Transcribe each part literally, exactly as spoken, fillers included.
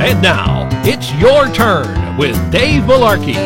And now, it's your turn with Dave Malarkey.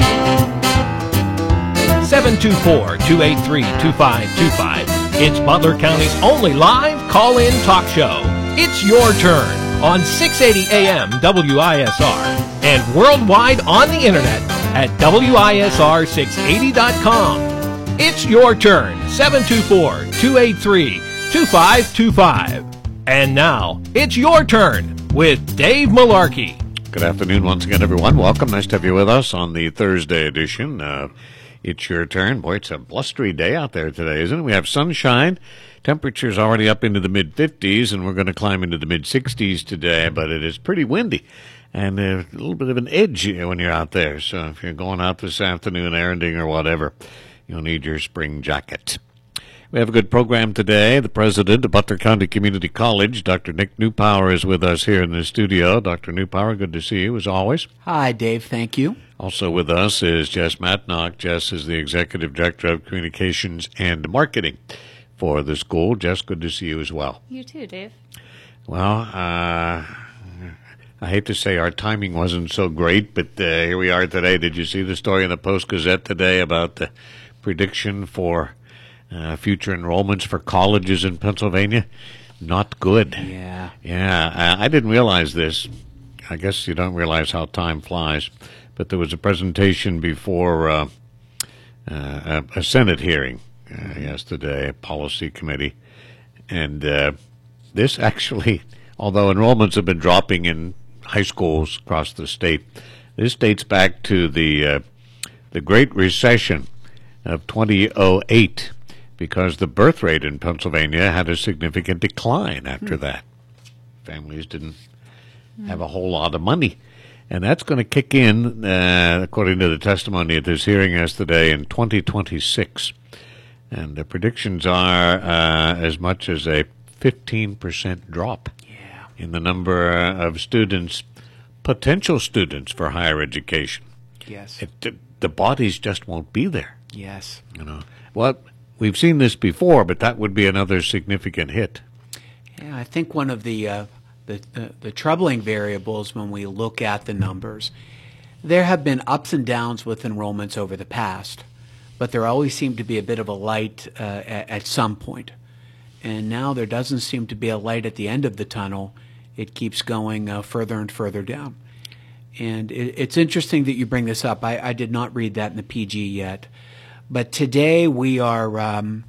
seven two four, two eight three, two five two five. It's Butler County's only live call-in talk show. It's your turn on six eighty A M W I S R and worldwide on the internet at W I S R six eighty dot com. It's your turn, seven two four, two eight three, two five two five. And now, it's your turn with Dave Malarkey. Good afternoon once again, everyone. Welcome. Nice to have you with us on the Thursday edition. Uh, it's your turn. Boy, it's a blustery day out there today, isn't it? We have sunshine. Temperature's already up into the mid-fifties, and we're going to climb into the mid-sixties today, but it is pretty windy. And a little bit of an edge when you're out there. So if you're going out this afternoon, erranding or whatever, you'll need your spring jacket. We have a good program today. The president of Butler County Community College, Doctor Nick Newpower, is with us here in the studio. Doctor Newpower, good to see you as always. Hi, Dave. Thank you. Also with us is Jess Matnock. Jess is the executive director of communications and marketing for the school. Jess, good to see you as well. You too, Dave. Well, uh, I hate to say our timing wasn't so great, but uh, here we are today. Did you see the story in the Post-Gazette today about the prediction for uh, future enrollments for colleges in Pennsylvania? Not good. Yeah. Yeah, I, I didn't realize this. I guess you don't realize how time flies. But there was a presentation before uh, uh, a, a Senate hearing uh, yesterday, a policy committee. And uh, this actually, although enrollments have been dropping in high schools across the state, this dates back to the uh, the Great Recession of two thousand eight, because the birth rate in Pennsylvania had a significant decline after mm. that. Families didn't mm. have a whole lot of money. And that's going to kick in, uh, according to the testimony at this hearing yesterday, in twenty twenty-six. And the predictions are uh, as much as a fifteen percent drop yeah. in the number of students, potential students for higher education. Yes. It, the bodies just won't be there. Yes. You know, well, we've seen this before, but that would be another significant hit. Yeah, I think one of the uh, the, the the troubling variables when we look at the numbers, there have been ups and downs with enrollments over the past, but there always seemed to be a bit of a light uh, at, at some point. And now there doesn't seem to be a light at the end of the tunnel. It keeps going uh, further and further down. And it, it's interesting that you bring this up. I, I did not read that in the P G yet. But today we are um,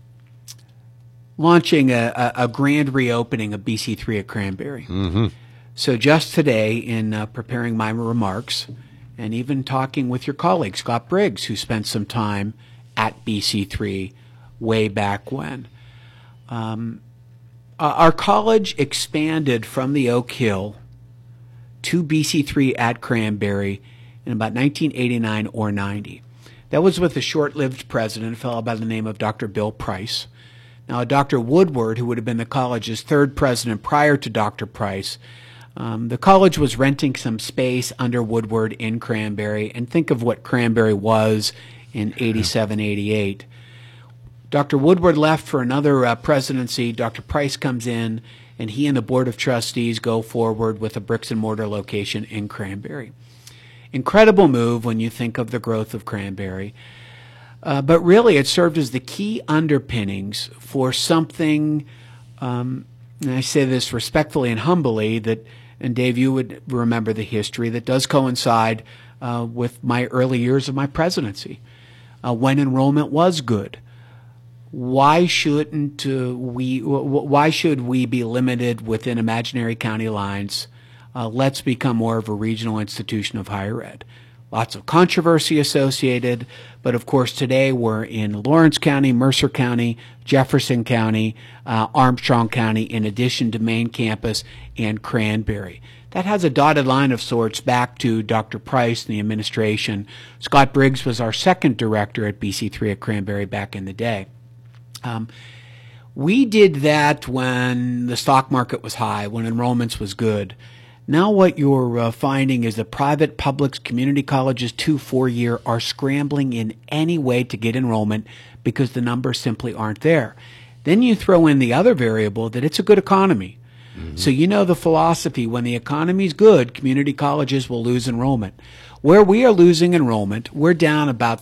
launching a, a, a grand reopening of B C three at Cranberry. Mm-hmm. So just today, in uh, preparing my remarks, and even talking with your colleague, Scott Briggs, who spent some time at B C three way back when, um, uh, our college expanded from the Oak Hill to B C three at Cranberry in about nineteen eighty-nine or ninety. That was with a short-lived president, a fellow by the name of Doctor Bill Price. Now, Doctor Woodward, who would have been the college's third president prior to Doctor Price, um, the college was renting some space under Woodward in Cranberry, and think of what Cranberry was in eighty-seven, eighty-eight. Doctor Woodward left for another uh, presidency. Doctor Price comes in, and he and the Board of Trustees go forward with a bricks-and-mortar location in Cranberry. Incredible move when you think of the growth of Cranberry. Uh, but really, it served as the key underpinnings for something, um, and I say this respectfully and humbly, that, and Dave, you would remember the history, that does coincide uh, with my early years of my presidency, uh, when enrollment was good. Why shouldn't uh, we? Why should we be limited within imaginary county lines? Uh, let's become more of a regional institution of higher ed. Lots of controversy associated, but of course today we're in Lawrence County, Mercer County, Jefferson County, uh, Armstrong County, in addition to main campus and Cranberry. That has a dotted line of sorts back to Doctor Price and the administration. Scott Briggs was our second director at B C three at Cranberry back in the day. Um, we did that when the stock market was high, when enrollments was good. Now what you're uh, finding is that private, public, community colleges, two, four-year, are scrambling in any way to get enrollment because the numbers simply aren't there. Then you throw in the other variable that it's a good economy. Mm-hmm. So you know the philosophy, when the economy's good, community colleges will lose enrollment. Where we are losing enrollment, we're down about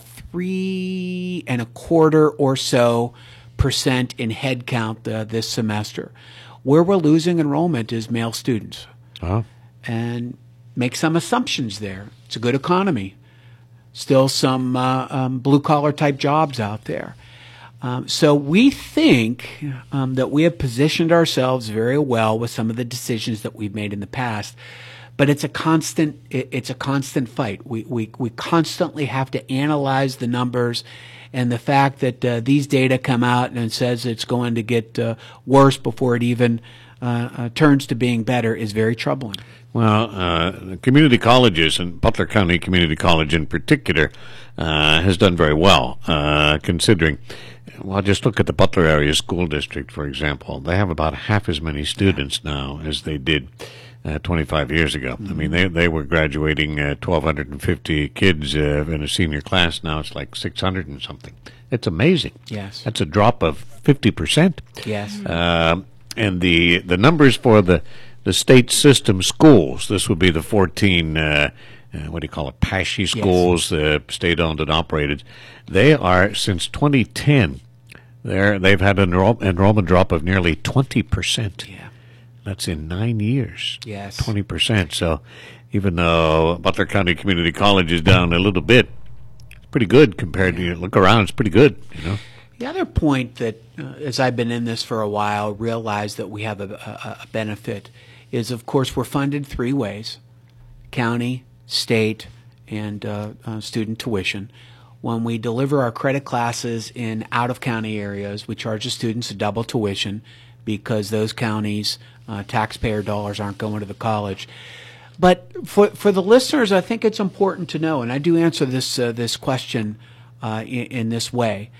three and a quarter or so percent in head count uh, this semester. Where we're losing enrollment is male students. Uh-huh. And make some assumptions there. It's a good economy. Still some uh, um, blue-collar type jobs out there. Um, so we think um, that we have positioned ourselves very well with some of the decisions that we've made in the past. But it's a constant, it, it's a constant fight. We, we, we constantly have to analyze the numbers, and the fact that uh, these data come out and it says it's going to get uh, worse before it even uh, uh, turns to being better is very troubling. Well, uh, the community colleges, and Butler County Community College in particular, uh, has done very well, uh, considering. Well, just look at the Butler area school district, for example. They have about half as many students now as they did uh, twenty-five years ago. Mm-hmm. I mean, they they were graduating uh, one thousand two hundred fifty kids uh, in a senior class. Now it's like six hundred and something. It's amazing. Yes. That's a drop of fifty percent. Yes. Uh, and the the numbers for the the state system schools, this would be the fourteen, uh, uh, what do you call it, PASHE schools, yes. uh, state-owned and operated. They are, since twenty ten, they're, they've had an enroll- enrollment drop of nearly twenty percent. Yeah. That's in nine years. Yes. twenty percent. So even though Butler County Community College is down a little bit, it's pretty good compared yeah. to, you look around, it's pretty good, you know. The other point that, uh, as I've been in this for a while, realize that we have a, a, a benefit is, of course, we're funded three ways: county, state, and uh, uh, student tuition. When we deliver our credit classes in out-of-county areas, we charge the students a double tuition because those counties' uh, taxpayer dollars aren't going to the college. But for for the listeners, I think it's important to know, and I do answer this uh, this question uh, in, in this way.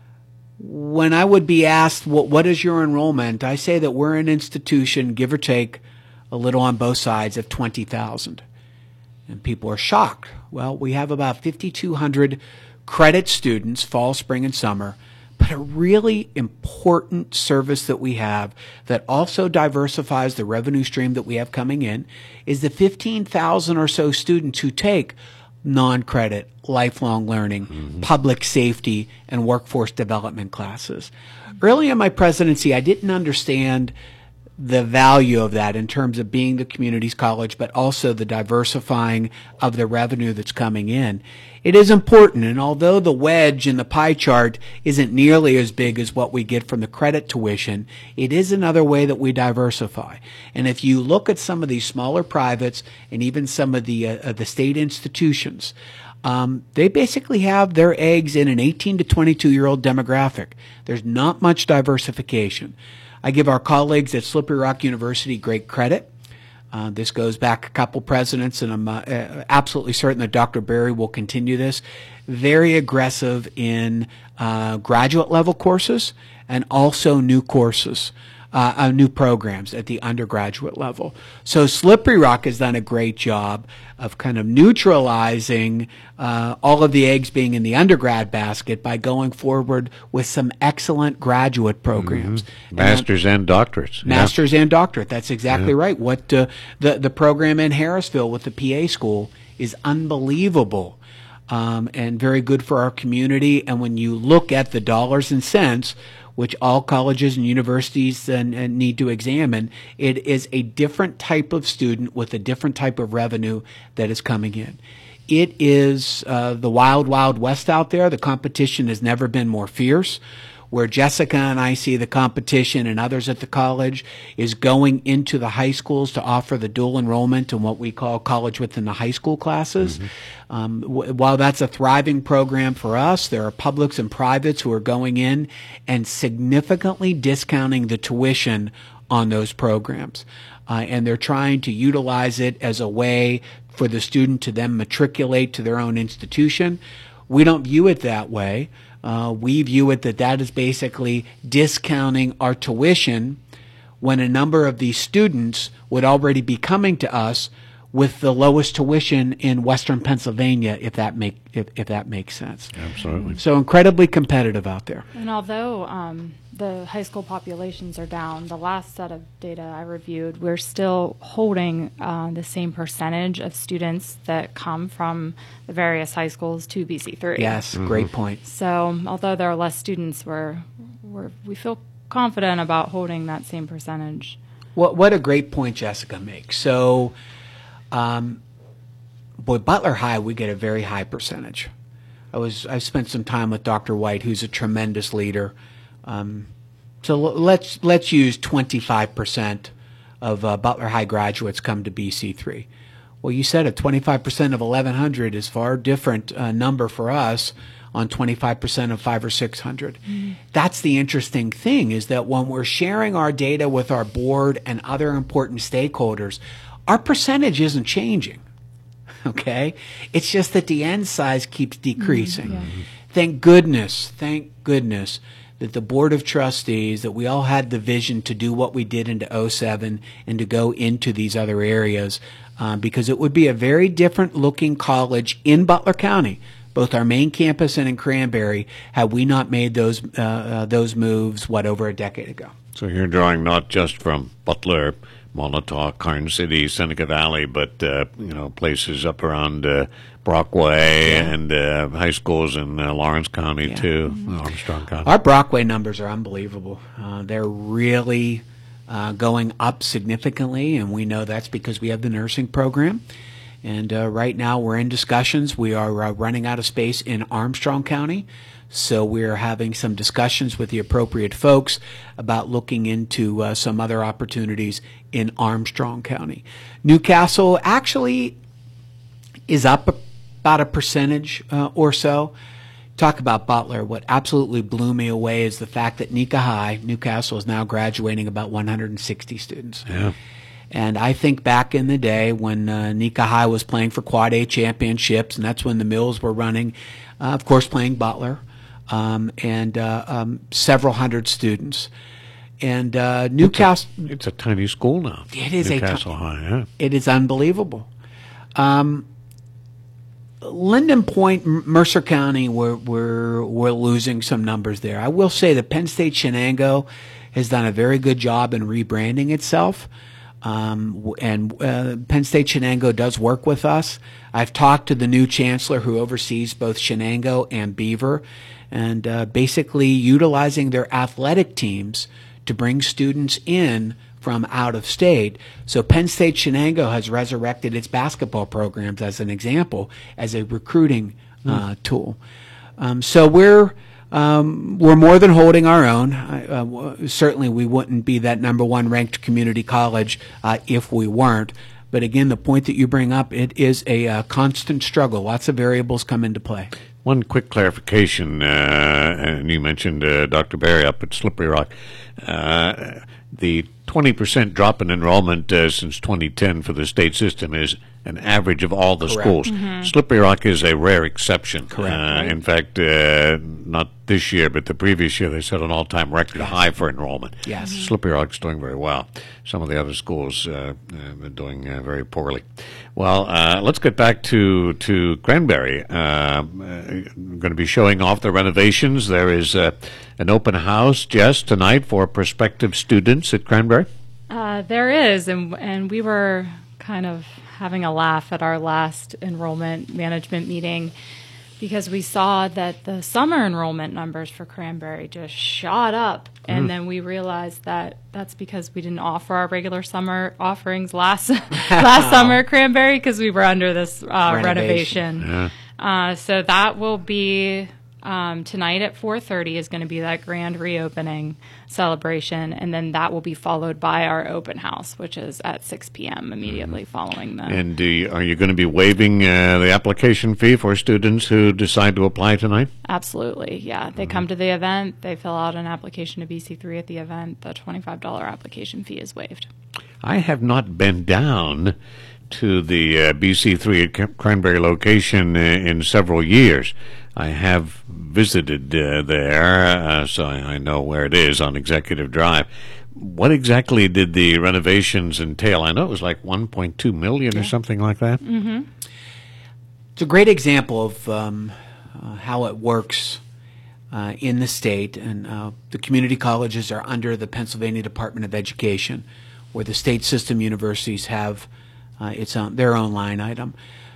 When I would be asked, what, what is your enrollment, I say that we're an institution, give or take a little on both sides, of twenty thousand. And people are shocked. Well, we have about fifty-two hundred credit students, fall, spring, and summer, but a really important service that we have that also diversifies the revenue stream that we have coming in is the fifteen thousand or so students who take non-credit, lifelong learning, mm-hmm. public safety, and workforce development classes. Early in my presidency, I didn't understand the value of that in terms of being the community's college, but also the diversifying of the revenue that's coming in. It is important, and although the wedge in the pie chart isn't nearly as big as what we get from the credit tuition, it is another way that we diversify. And if you look at some of these smaller privates and even some of the uh, the state institutions, um, they basically have their eggs in an eighteen to twenty-two year old demographic. There's not much diversification. I give our colleagues at Slippery Rock University great credit. Uh, this goes back a couple presidents, and I'm uh, absolutely certain that Doctor Berry will continue this. Very aggressive in uh, graduate level courses and also new courses, uh, uh, new programs at the undergraduate level. So Slippery Rock has done a great job of kind of neutralizing uh, all of the eggs being in the undergrad basket by going forward with some excellent graduate programs. Mm-hmm. Masters and, and doctorates. Masters yeah. and doctorate. That's exactly yeah. right. What uh, the, the program in Harrisville with the P A school is unbelievable um, and very good for our community. And when you look at the dollars and cents, which all colleges and universities uh, need to examine, it is a different type of student with a different type of revenue that is coming in. It is uh, the wild, wild west out there. The competition has never been more fierce. Where Jessica and I see the competition and others at the college is going into the high schools to offer the dual enrollment and what we call college within the high school classes. Mm-hmm. Um, w- while that's a thriving program for us, there are publics and privates who are going in and significantly discounting the tuition on those programs. Uh, and they're trying to utilize it as a way for the student to then matriculate to their own institution. We don't view it that way. Uh, we view it that that is basically discounting our tuition when a number of these students would already be coming to us with the lowest tuition in Western Pennsylvania, if that make if, if that makes sense. Absolutely. So incredibly competitive out there. And although um, the high school populations are down, the last set of data I reviewed, we're still holding uh, the same percentage of students that come from the various high schools to B C three. Yes, mm-hmm. Great point. So although there are less students, we're, we're we feel confident about holding that same percentage. What what a great point Jessica makes. So, um, boy, Butler High, we get a very high percentage. I was I spent some time with Doctor White, who's a tremendous leader. Um, so let's let's use twenty-five percent of uh, Butler High graduates come to B C three. Well, you said it, twenty-five percent of eleven hundred is far different uh, number for us on twenty-five percent of five or six hundred. Mm-hmm. That's the interesting thing, is that when we're sharing our data with our board and other important stakeholders, our percentage isn't changing. Okay? It's just that the end size keeps decreasing. Mm-hmm. Yeah. Thank goodness, thank goodness that the Board of Trustees, that we all had the vision to do what we did into oh seven and to go into these other areas, uh, because it would be a very different looking college in Butler County, both our main campus and in Cranberry, had we not made those uh, uh, those moves, what, over a decade ago. So you're drawing not just from Butler, Montauk, Karn City, Seneca Valley, but uh, you know, places up around uh, Brockway yeah. and uh, high schools in uh, Lawrence County yeah. too, mm-hmm. Armstrong County. Our Brockway numbers are unbelievable. Uh, they're really uh, going up significantly, and we know that's because we have the nursing program. And uh, right now we're in discussions. We are uh, running out of space in Armstrong County, so we're having some discussions with the appropriate folks about looking into uh, some other opportunities in Armstrong County. Newcastle actually is up about a percentage uh, or so. Talk about Butler. What absolutely blew me away is the fact that Nika High, Newcastle, is now graduating about one hundred sixty students. Yeah. And I think back in the day when uh, Nika High was playing for Quad A championships, and that's when the Mills were running, uh, of course, playing Butler, um, and uh, um, several hundred students. And uh, Newcastle... It's a, it's a tiny school now. It is Newcastle a High, yeah. It is unbelievable. Um, Linden Point, Mercer County, we're, we're, we're losing some numbers there. I will say that Penn State Shenango has done a very good job in rebranding itself. Um, and uh, Penn State Shenango does work with us. I've talked to the new chancellor who oversees both Shenango and Beaver, and uh, basically utilizing their athletic teams to bring students in from out of state. So Penn State Shenango has resurrected its basketball programs, as an example, as a recruiting uh, mm. tool. Um, so we're Um, we're more than holding our own. Uh, certainly we wouldn't be that number one ranked community college uh, if we weren't. But again, the point that you bring up, it is a uh, constant struggle. Lots of variables come into play. One quick clarification, uh, and you mentioned uh, Doctor Berry up at Slippery Rock. Uh, the twenty percent drop in enrollment uh, since twenty ten for the state system is an average of all the Correct. schools. Mm-hmm. Slippery Rock is a rare exception. Correct. Uh, in fact, uh, not this year, but the previous year, they set an all-time record Yes. high for enrollment. Yes. Mm-hmm. Slippery Rock's doing very well. Some of the other schools uh, uh, are doing uh, very poorly. Well, uh, let's get back to to Cranberry. Uh, uh, going to be showing off the renovations. There is uh, an open house, Jess, tonight for prospective students at Cranberry. Uh, there is, and and we were kind of having a laugh at our last enrollment management meeting because we saw that the summer enrollment numbers for Cranberry just shot up, and mm. then we realized that that's because we didn't offer our regular summer offerings last last summer at Cranberry because we were under this uh, renovation. renovation. Yeah. Uh, so that will be um, tonight at four thirty is going to be that grand reopening celebration, and then that will be followed by our open house, which is at six p.m. immediately mm-hmm. following that. And do you, are you going to be waiving uh, the application fee for students who decide to apply tonight? Absolutely, yeah. They mm-hmm. come to the event, they fill out an application to B C three at the event, the twenty-five dollars application fee is waived. I have not been down to the uh, B C three at Cranberry location uh, in several years. I have visited uh, there, uh, so I, I know where it is on Executive Drive. what exactly did the renovations entail? I know it was like one point two million dollars or something like that. Mm-hmm. It's a great example of um, uh, how it works uh, in the state. And uh, the community colleges are under the Pennsylvania Department of Education, where the state system universities have uh, its own, their own line item.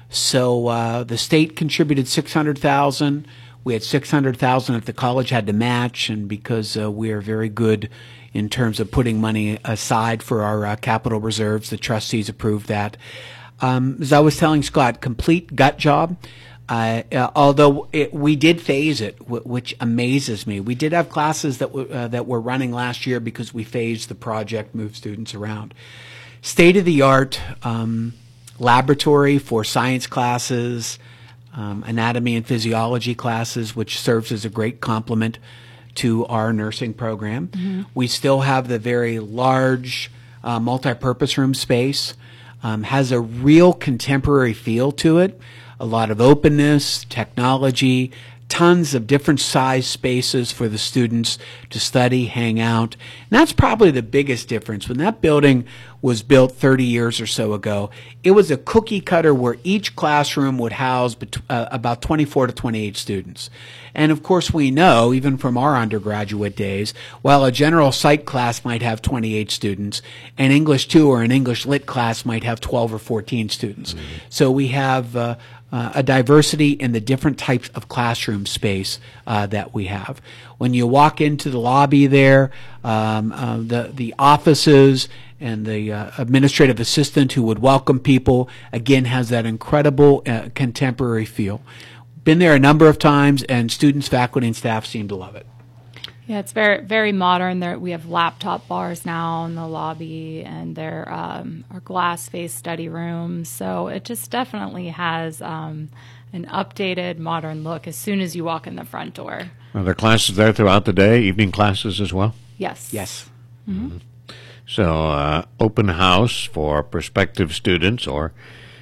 So uh, the state contributed six hundred thousand dollars. We had six hundred thousand dollars that the college had to match, and because uh, we are very good in terms of putting money aside for our uh, capital reserves, the trustees approved that. Um, as I was telling Scott, complete gut job. Uh, uh, although it, we did phase it, w- which amazes me. We did have classes that w- uh, that were running last year because we phased the project, moved students around. State of the art um, laboratory for science classes. Um, anatomy and physiology classes, which serves as a great complement to our nursing program. Mm-hmm. We still have the very large uh, multi-purpose room space. Um, has a real contemporary feel to it. A lot of openness, technology, tons of different size spaces for the students to study, hang out. And that's probably the biggest difference. When that building was built thirty years or so ago, it was a cookie cutter where each classroom would house bet- uh, about twenty-four to twenty-eight students. And of course we know, even from our undergraduate days, while a general psych class might have twenty-eight students, an English two or an English lit class might have twelve or fourteen students. Mm-hmm. So we have uh, Uh, a diversity in the different types of classroom space uh, that we have. When you walk into the lobby there, um, uh, the the offices and the uh, administrative assistant who would welcome people, again, has that incredible uh, contemporary feel. Been there a number of times, and students, faculty, and staff seem to love it. Yeah, it's very very modern. There we have laptop bars now in the lobby, and there um, are glass-faced study rooms. So it just definitely has um, an updated, modern look as soon as you walk in the front door. Are there classes there throughout the day, evening classes as well? Yes. Yes. Mm-hmm. Mm-hmm. So uh, open house for prospective students, or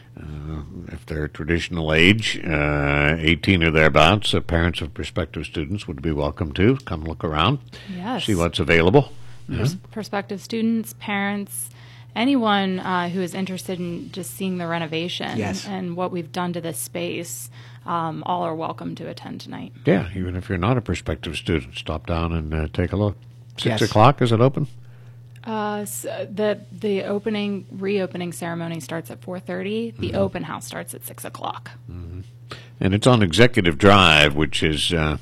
Uh, if they're traditional age, uh, eighteen or thereabouts, uh, parents of prospective students would be welcome to come look around, Yes. see what's available. Pers- prospective students, parents, anyone uh, who is interested in just seeing the renovation Yes. and what we've done to this space, um, all are welcome to attend tonight. Yeah, even if you're not a prospective student, stop down and uh, take a look. Six Yes. o'clock, is it open? Uh, so the the opening reopening ceremony starts at four thirty. The Mm-hmm. open house starts at six o'clock. Mm-hmm. And it's on Executive Drive, which is uh,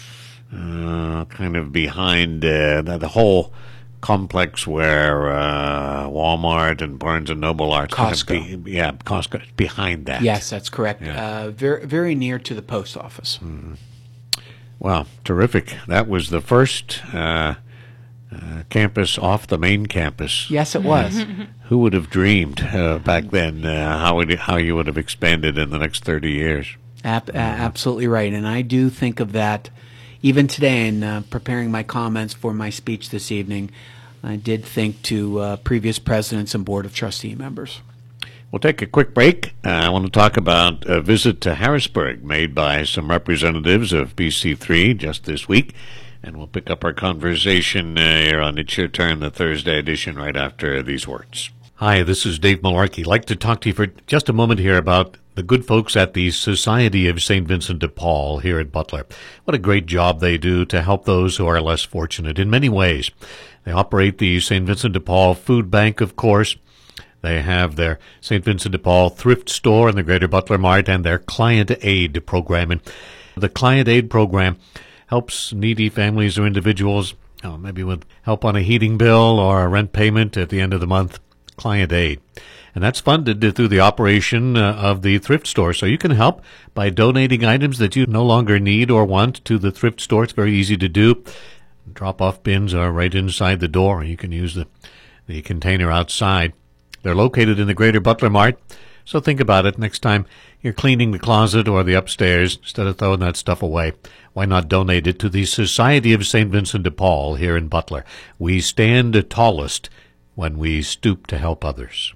uh, kind of behind uh, the, the whole complex where uh, Walmart and Barnes and Noble are. Costco. Kind of be, yeah, Costco. Behind that. Yes, that's correct. Yeah. Uh, very very near to the post office. Mm-hmm. Wow, terrific. That was the first Uh, Uh, campus off the main campus. Yes, it was. Who would have dreamed uh, back then uh, how it, how you would have expanded in the next thirty years? Ab- uh, absolutely right. And I do think of that even today in uh, preparing my comments for my speech this evening. I did think to uh, previous presidents and board of trustee members. We'll take a quick break. Uh, I want to talk about a visit to Harrisburg made by some representatives of B C three just this week. And we'll pick up our conversation uh, here on It's Your Turn, the Thursday edition, right after these words. Hi, this is Dave Malarkey. I'd like to talk to you for just a moment here about the good folks at the Society of Saint Vincent de Paul here at Butler. What a great job they do to help those who are less fortunate in many ways. They operate the Saint Vincent de Paul Food Bank, of course. They have their Saint Vincent de Paul thrift store in the Greater Butler Mart and their Client Aid program. And the Client Aid program helps needy families or individuals, oh, maybe with help on a heating bill or a rent payment at the end of the month. Client Aid. And that's funded through the operation uh, of the thrift store. So you can help by donating items that you no longer need or want to the thrift store. It's very easy to do. Drop-off bins are right inside the door. You can use the, the container outside. They're located in the Greater Butler Mart. So think about it next time you're cleaning the closet or the upstairs. Instead of throwing that stuff away, why not donate it to the Society of Saint Vincent de Paul here in Butler? We stand tallest when we stoop to help others.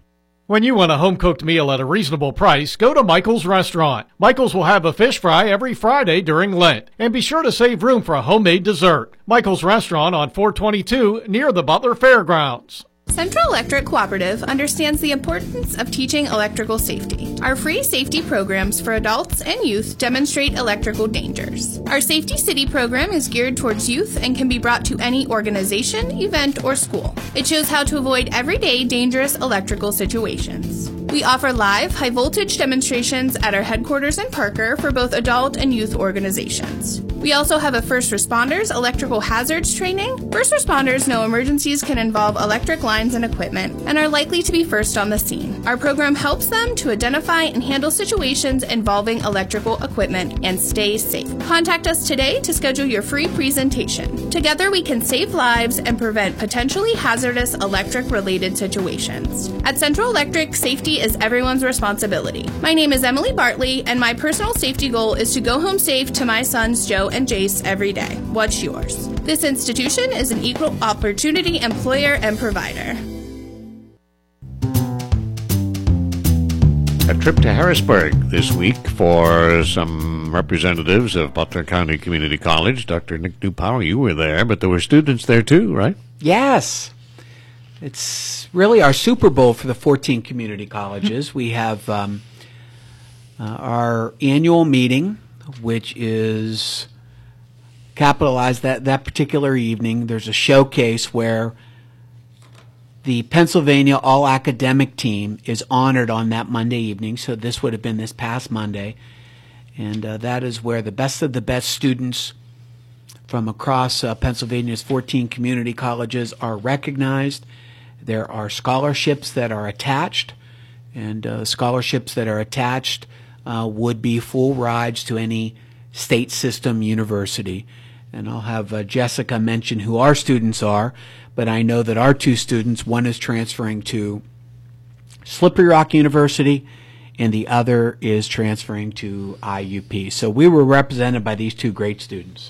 When you want a home-cooked meal at a reasonable price, go to Michael's Restaurant. Michael's will have a fish fry every Friday during Lent. And be sure to save room for a homemade dessert. Michael's Restaurant on four twenty-two near the Butler Fairgrounds. Central Electric Cooperative understands the importance of teaching electrical safety. Our free safety programs for adults and youth demonstrate electrical dangers. Our Safety City program is geared towards youth and can be brought to any organization, event, or school. It shows how to avoid everyday dangerous electrical situations. We offer live, high-voltage demonstrations at our headquarters in Parker for both adult and youth organizations. We also have a first responders electrical hazards training. First responders know emergencies can involve electric lines and equipment and are likely to be first on the scene. Our program helps them to identify and handle situations involving electrical equipment and stay safe. Contact us today to schedule your free presentation. Together we can save lives and prevent potentially hazardous electric-related situations. At Central Electric, safety is everyone's responsibility. My name is Emily Bartley, and my personal safety goal is to go home safe to my sons Joe and Jace every day. What's yours? This institution is an equal opportunity employer and provider. A trip to Harrisburg this week for some representatives of Butler County Community College. Doctor Nick Newpower, you were there, but there were students there too, right? Yes. It's really our Super Bowl for the fourteen community colleges. We have um, uh, our annual meeting, which is capitalized that, that particular evening. There's a showcase where the Pennsylvania All-Academic Team is honored on that Monday evening, so this would have been this past Monday. And uh, that is where the best of the best students from across uh, Pennsylvania's fourteen community colleges are recognized. There are scholarships that are attached, and uh, scholarships that are attached uh, would be full rides to any state system university. And I'll have uh, Jessica mention who our students are, but I know that our two students, one is transferring to Slippery Rock University, and the other is transferring to I U P. So we were represented by these two great students.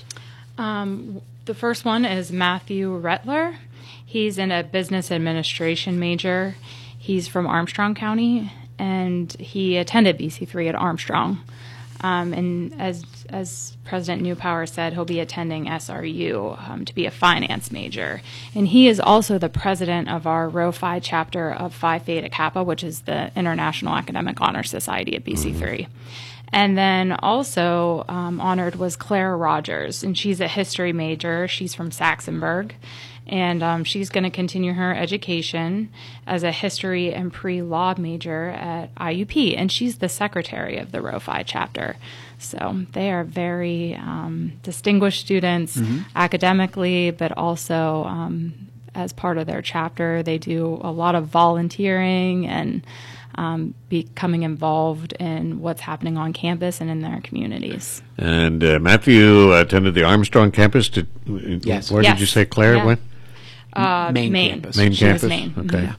Um, the first one is Matthew Rettler. He's in a business administration major. He's from Armstrong County, and he attended B C three at Armstrong. Um, and as as President Newpower said, he'll be attending S R U um, to be a finance major. And he is also the president of our Rho Phi chapter of Phi Theta Kappa, which is the International Academic Honor Society at B C three. And then also um, honored was Claire Rogers, and she's a history major. She's from Saxonburg, and um, she's going to continue her education as a history and pre-law major at I U P, and she's the secretary of the Rho Phi chapter. So they are very um, distinguished students mm-hmm. academically, but also um, as part of their chapter, they do a lot of volunteering and Um, becoming involved in what's happening on campus and in their communities. And uh, Matthew attended the Armstrong campus. To, yes. Where yes. did you say Claire yeah. went? Uh, Main, Maine campus. Main she campus? Was Maine. Okay. Yeah.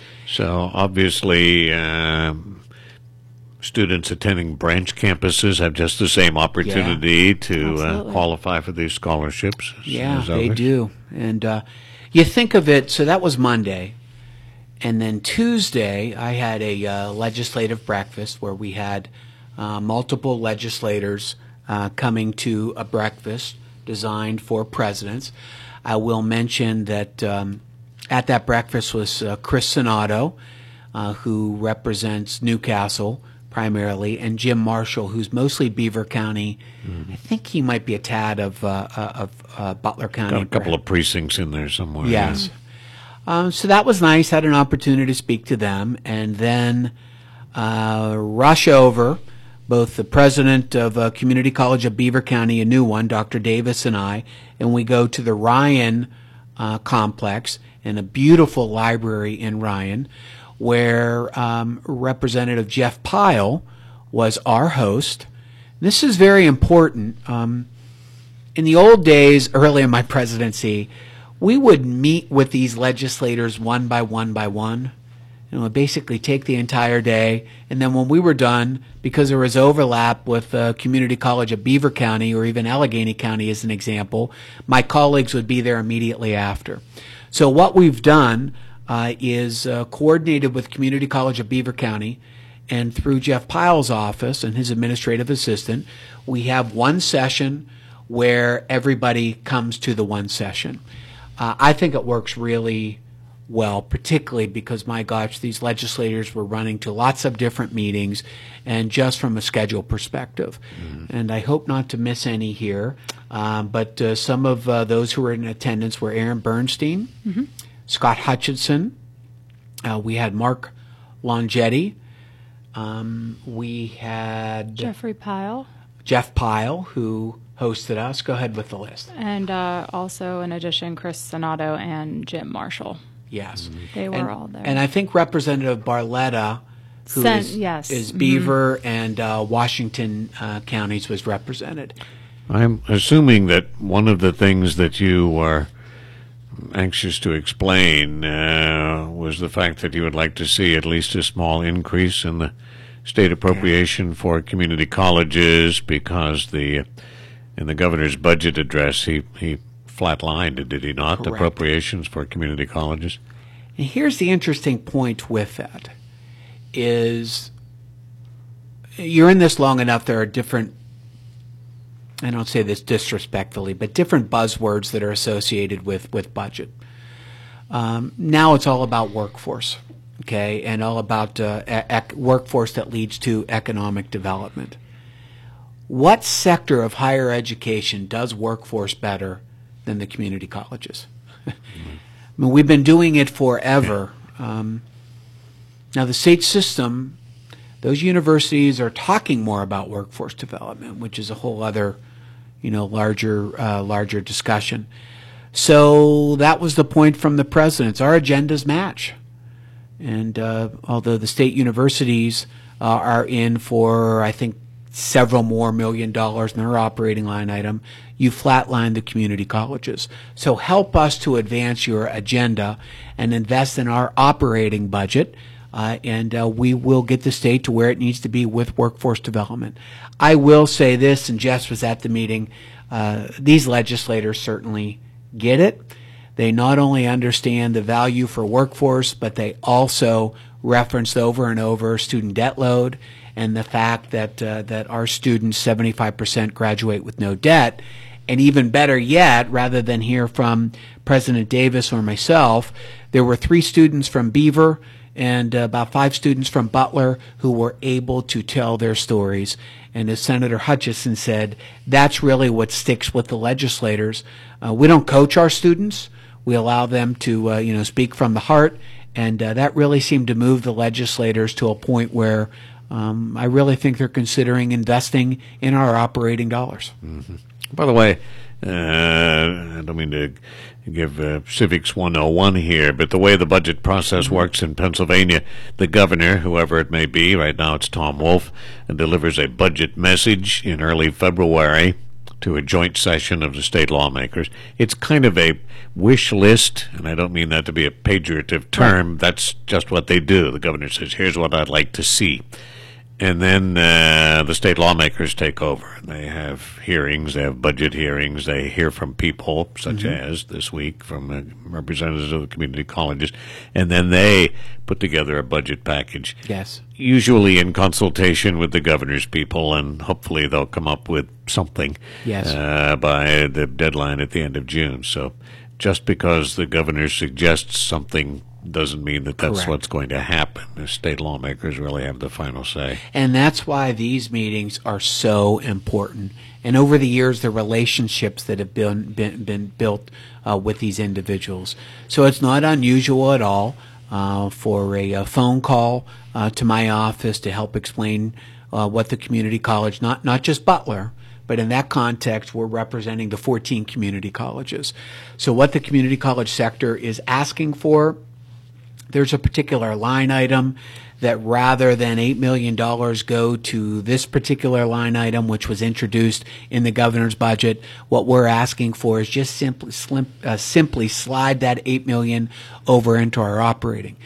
So obviously um, students attending branch campuses have just the same opportunity yeah. to uh, qualify for these scholarships. As, yeah, as they others. do. And uh, you think of it, so that was Monday. And then Tuesday, I had a uh, legislative breakfast where we had uh, multiple legislators uh, coming to a breakfast designed for presidents. I will mention that um, at that breakfast was uh, Chris Sonato, uh, who represents Newcastle primarily, and Jim Marshall, who's mostly Beaver County. Mm-hmm. I think he might be a tad of, uh, of uh, Butler County. Got a couple of precincts in there somewhere. Yes. Yeah. Um, so that was nice. Had an opportunity to speak to them, and then uh, rush over. Both the president of uh, Community College of Beaver County, a new one, Doctor Davis, and I, and we go to the Ryan uh, complex and a beautiful library in Ryan, where um, Representative Jeff Pyle was our host. This is very important. Um, in the old days, early in my presidency, we would meet with these legislators one by one by one, and would basically take the entire day. And then when we were done, because there was overlap with the uh, Community College of Beaver County or even Allegheny County as an example, my colleagues would be there immediately after. So what we've done uh, is uh, coordinated with Community College of Beaver County, and through Jeff Pyle's office and his administrative assistant, we have one session where everybody comes to the one session. Uh, I think it works really well, particularly because, my gosh, these legislators were running to lots of different meetings, and just from a schedule perspective. Mm-hmm. And I hope not to miss any here, um, but uh, some of uh, those who were in attendance were Aaron Bernstein, mm-hmm. Scott Hutchinson, uh, we had Mark Longetti, um, we had Jeffrey Pyle. Jeff Pyle, who hosted us. Go ahead with the list. And uh, also, in addition, Chris Sonato and Jim Marshall. Yes. They were and, all there. And I think Representative Barletta, who Sen- is, yes. is Mm-hmm. Beaver and uh, Washington uh, counties, was represented. I'm assuming that one of the things that you are anxious to explain uh, was the fact that you would like to see at least a small increase in the state appropriation yeah. for community colleges, because the in the governor's budget address he, he flatlined, did he not, Correct. appropriations for community colleges? And here's the interesting point with that, is you're in this long enough, there are different, I don't say this disrespectfully, but different buzzwords that are associated with, with budget. Um, now it's all about workforce, okay, and all about uh, ec- workforce that leads to economic development. What sector of higher education does workforce better than the community colleges? I mean, we've been doing it forever. Um, now, the state system, those universities are talking more about workforce development, which is a whole other, you know, larger, uh, larger discussion. So that was the point from the presidents. Our agendas match. And uh, although the state universities uh, are in for, I think, several more million dollars in their operating line item, you flatline the community colleges. So help us to advance your agenda and invest in our operating budget, uh, and uh, we will get the state to where it needs to be with workforce development. I will say this, and Jess was at the meeting, uh, these legislators certainly get it. They not only understand the value for workforce, but they also referenced over and over student debt load and the fact that uh, that our students, seventy-five percent graduate with no debt. And even better yet, rather than hear from President Davis or myself, there were three students from Beaver and uh, about five students from Butler who were able to tell their stories. And as Senator Hutchison said, that's really what sticks with the legislators. Uh, we don't coach our students. We allow them to, uh, you know, speak from the heart. And uh, that really seemed to move the legislators to a point where um, I really think they're considering investing in our operating dollars. Mm-hmm. By the way, uh, I don't mean to give uh, Civics one oh one here, but the way the budget process mm-hmm. works in Pennsylvania, the governor, whoever it may be, right now it's Tom Wolf, delivers a budget message in early February to a joint session of the state lawmakers. It's kind of a wish list, and I don't mean that to be a pejorative term. Right. That's just what they do. The governor says, here's what I'd like to see. And then uh, the state lawmakers take over. They have hearings, they have budget hearings, they hear from people, such mm-hmm. as this week from uh, representatives of the community colleges, and then they put together a budget package. Yes. Usually in consultation with the governor's people, and hopefully they'll come up with something yes. uh, by the deadline at the end of June. So just because the governor suggests something doesn't mean that that's Correct. What's going to happen. The state lawmakers really have the final say. And that's why these meetings are so important. And over the years, the relationships that have been been, been built uh, with these individuals. So it's not unusual at all uh, for a, a phone call uh, to my office to help explain uh, what the community college, not not just Butler, but in that context, we're representing the fourteen community colleges. So what the community college sector is asking for, there's a particular line item that rather than eight million dollars go to this particular line item, which was introduced in the governor's budget, what we're asking for is just simply, slim, uh, simply slide that eight million dollars over into our operating.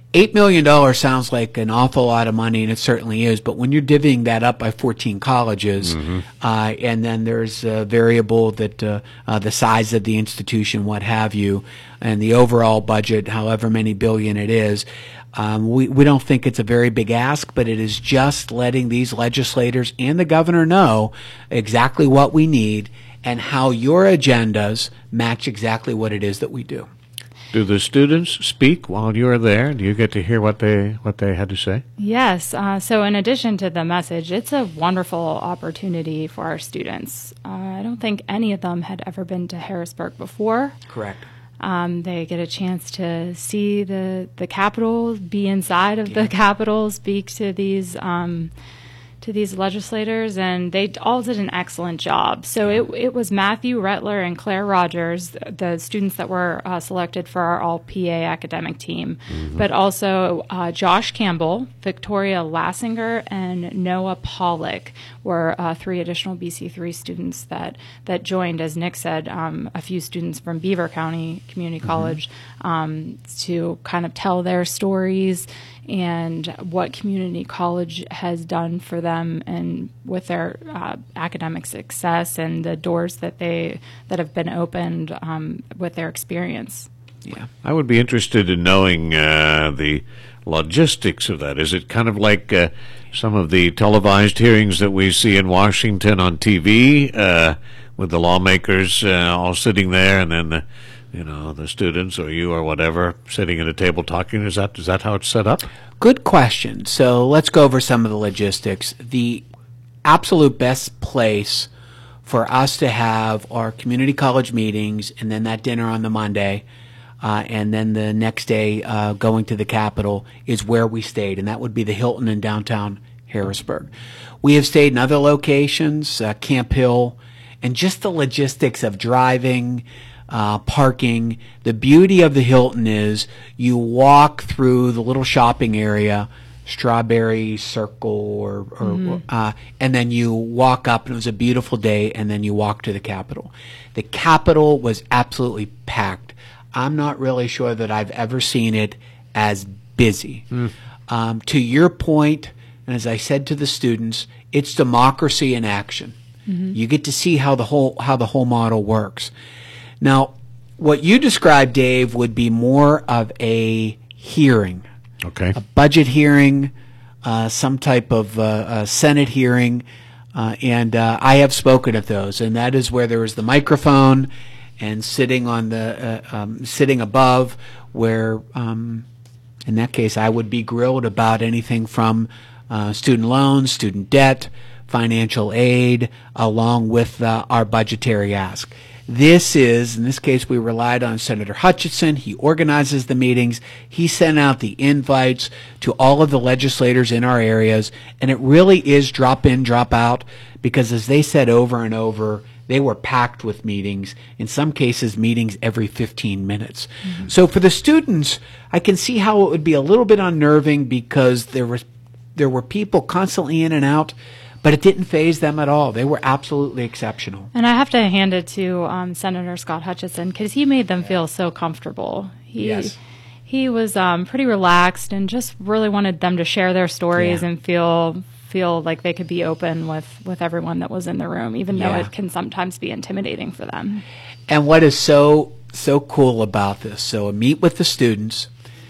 eight million dollars sounds like an awful lot of money, and it certainly is, but when you're divvying that up by fourteen colleges, mm-hmm. uh, and then there's a variable that uh, uh, the size of the institution, what have you, and the overall budget, however many billion it is, um, we, we don't think it's a very big ask, but it is just letting these legislators and the governor know exactly what we need and how your agendas match exactly what it is that we do. Do the students speak while you're there? Do you get to hear what they what they had to say? Yes. Uh, so in addition to the message, it's a wonderful opportunity for our students. Uh, I don't think any of them had ever been to Harrisburg before. Correct. Um, they get a chance to see the, the Capitol, be inside of yeah. the Capitol, speak to these um, to these legislators, and they all did an excellent job. So it it was Matthew Rettler and Claire Rogers, the students that were uh, selected for our all P A academic team, mm-hmm. but also uh, Josh Campbell, Victoria Lassinger, and Noah Pollock were uh, three additional B C three students that, that joined, as Nick said, um, a few students from Beaver County Community mm-hmm. College um, to kind of tell their stories and what community college has done for them and with their uh, academic success and the doors that they that have been opened um, with their experience. Yeah, I would be interested in knowing uh, the logistics of that. Is it kind of like uh, some of the televised hearings that we see in Washington on T V uh, with the lawmakers uh, all sitting there, and then the you know, the students or you or whatever sitting at a table talking? Is that is that how it's set up? Good question. So let's go over some of the logistics. The absolute best place for us to have our community college meetings and then that dinner on the Monday uh, and then the next day uh, going to the Capitol is where we stayed, and that would be the Hilton in downtown Harrisburg. We have stayed in other locations, uh, Camp Hill, and just the logistics of driving, Uh, parking. The beauty of the Hilton is you walk through the little shopping area, Strawberry Circle, or, or mm-hmm. uh, and then you walk up, and it was a beautiful day, and then you walk to the Capitol. The Capitol was absolutely packed. I'm not really sure that I've ever seen it as busy. Mm. Um, to your point, and as I said to the students, it's democracy in action. Mm-hmm. You get to see how the whole how the whole model works. Now, what you described, Dave, would be more of a hearing, okay, a budget hearing, uh, some type of uh, a Senate hearing, uh, and uh, I have spoken at those, and that is where there is the microphone and sitting on the uh, um, sitting above, where um, in that case I would be grilled about anything from uh, student loans, student debt, financial aid, along with uh, our budgetary ask. This is, in this case, we relied on Senator Hutchinson. He organizes the meetings. He sent out the invites to all of the legislators in our areas, and it really is drop in, drop out, because as they said over and over, they were packed with meetings, in some cases meetings every fifteen minutes. Mm-hmm. So for the students, I can see how it would be a little bit unnerving because there was there were people constantly in and out, but it didn't faze them at all. They were absolutely exceptional. And I have to hand it to um, Senator Scott Hutchinson, because he made them feel so comfortable. He, yes. He was um, pretty relaxed and just really wanted them to share their stories yeah. and feel feel like they could be open with, with everyone that was in the room, even yeah. though it can sometimes be intimidating for them. And what is so so cool about this, so meet with the students,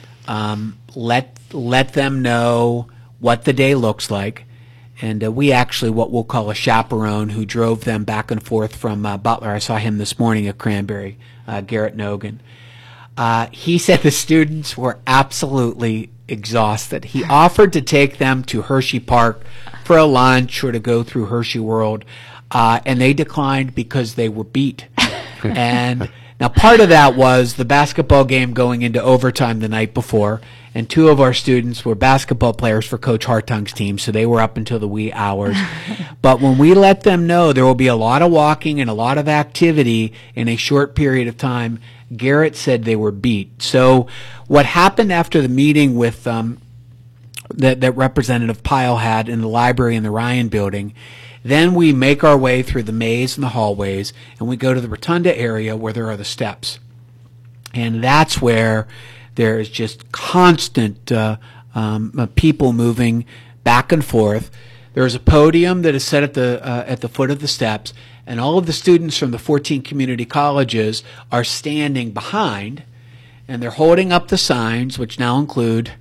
um, let let them know what the day looks like. And uh, we actually, what we'll call a chaperone, who drove them back and forth from uh, Butler. I saw him this morning at Cranberry, uh, Garrett Nogan. Uh, he said the students were absolutely exhausted. He offered to take them to Hershey Park for a lunch or to go through Hershey World, uh, and they declined because they were beat. And now part of that was the basketball game going into overtime the night before, and two of our students were basketball players for Coach Hartung's team, so they were up until the wee hours. But when we let them know there will be a lot of walking and a lot of activity in a short period of time, Garrett said they were beat. So what happened after the meeting with um, that, that Representative Pyle had in the library in the Ryan building, then we make our way through the maze and the hallways, and we go to the rotunda area where there are the steps. And that's where there is just constant uh, um, uh, people moving back and forth. There is a podium that is set at the uh, at the foot of the steps, and all of the students from the fourteen community colleges are standing behind, and they're holding up the signs, which now include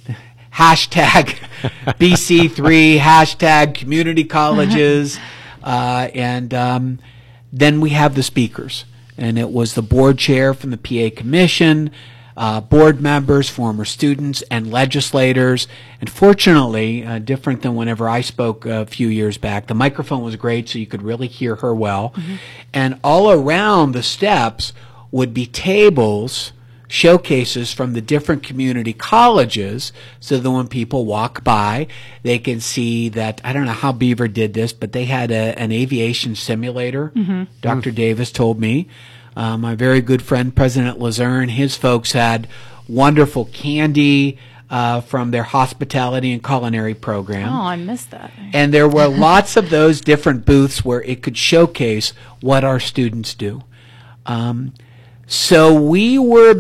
hashtag B C three, hashtag community colleges, uh, and um, then we have the speakers. And it was the board chair from the P A Commission, uh, board members, former students, and legislators. And fortunately, uh, different than whenever I spoke a few years back, the microphone was great so you could really hear her well. Mm-hmm. And all around the steps would be tables, showcases from the different community colleges, so that when people walk by, they can see that, I don't know how Beaver did this, but they had a, an aviation simulator, mm-hmm. Doctor Mm-hmm. Davis told me. Uh, my very good friend, President Luzerne, his folks had wonderful candy uh, from their hospitality and culinary program. Oh, I missed that. And there were lots of those different booths where it could showcase what our students do. Um, So we were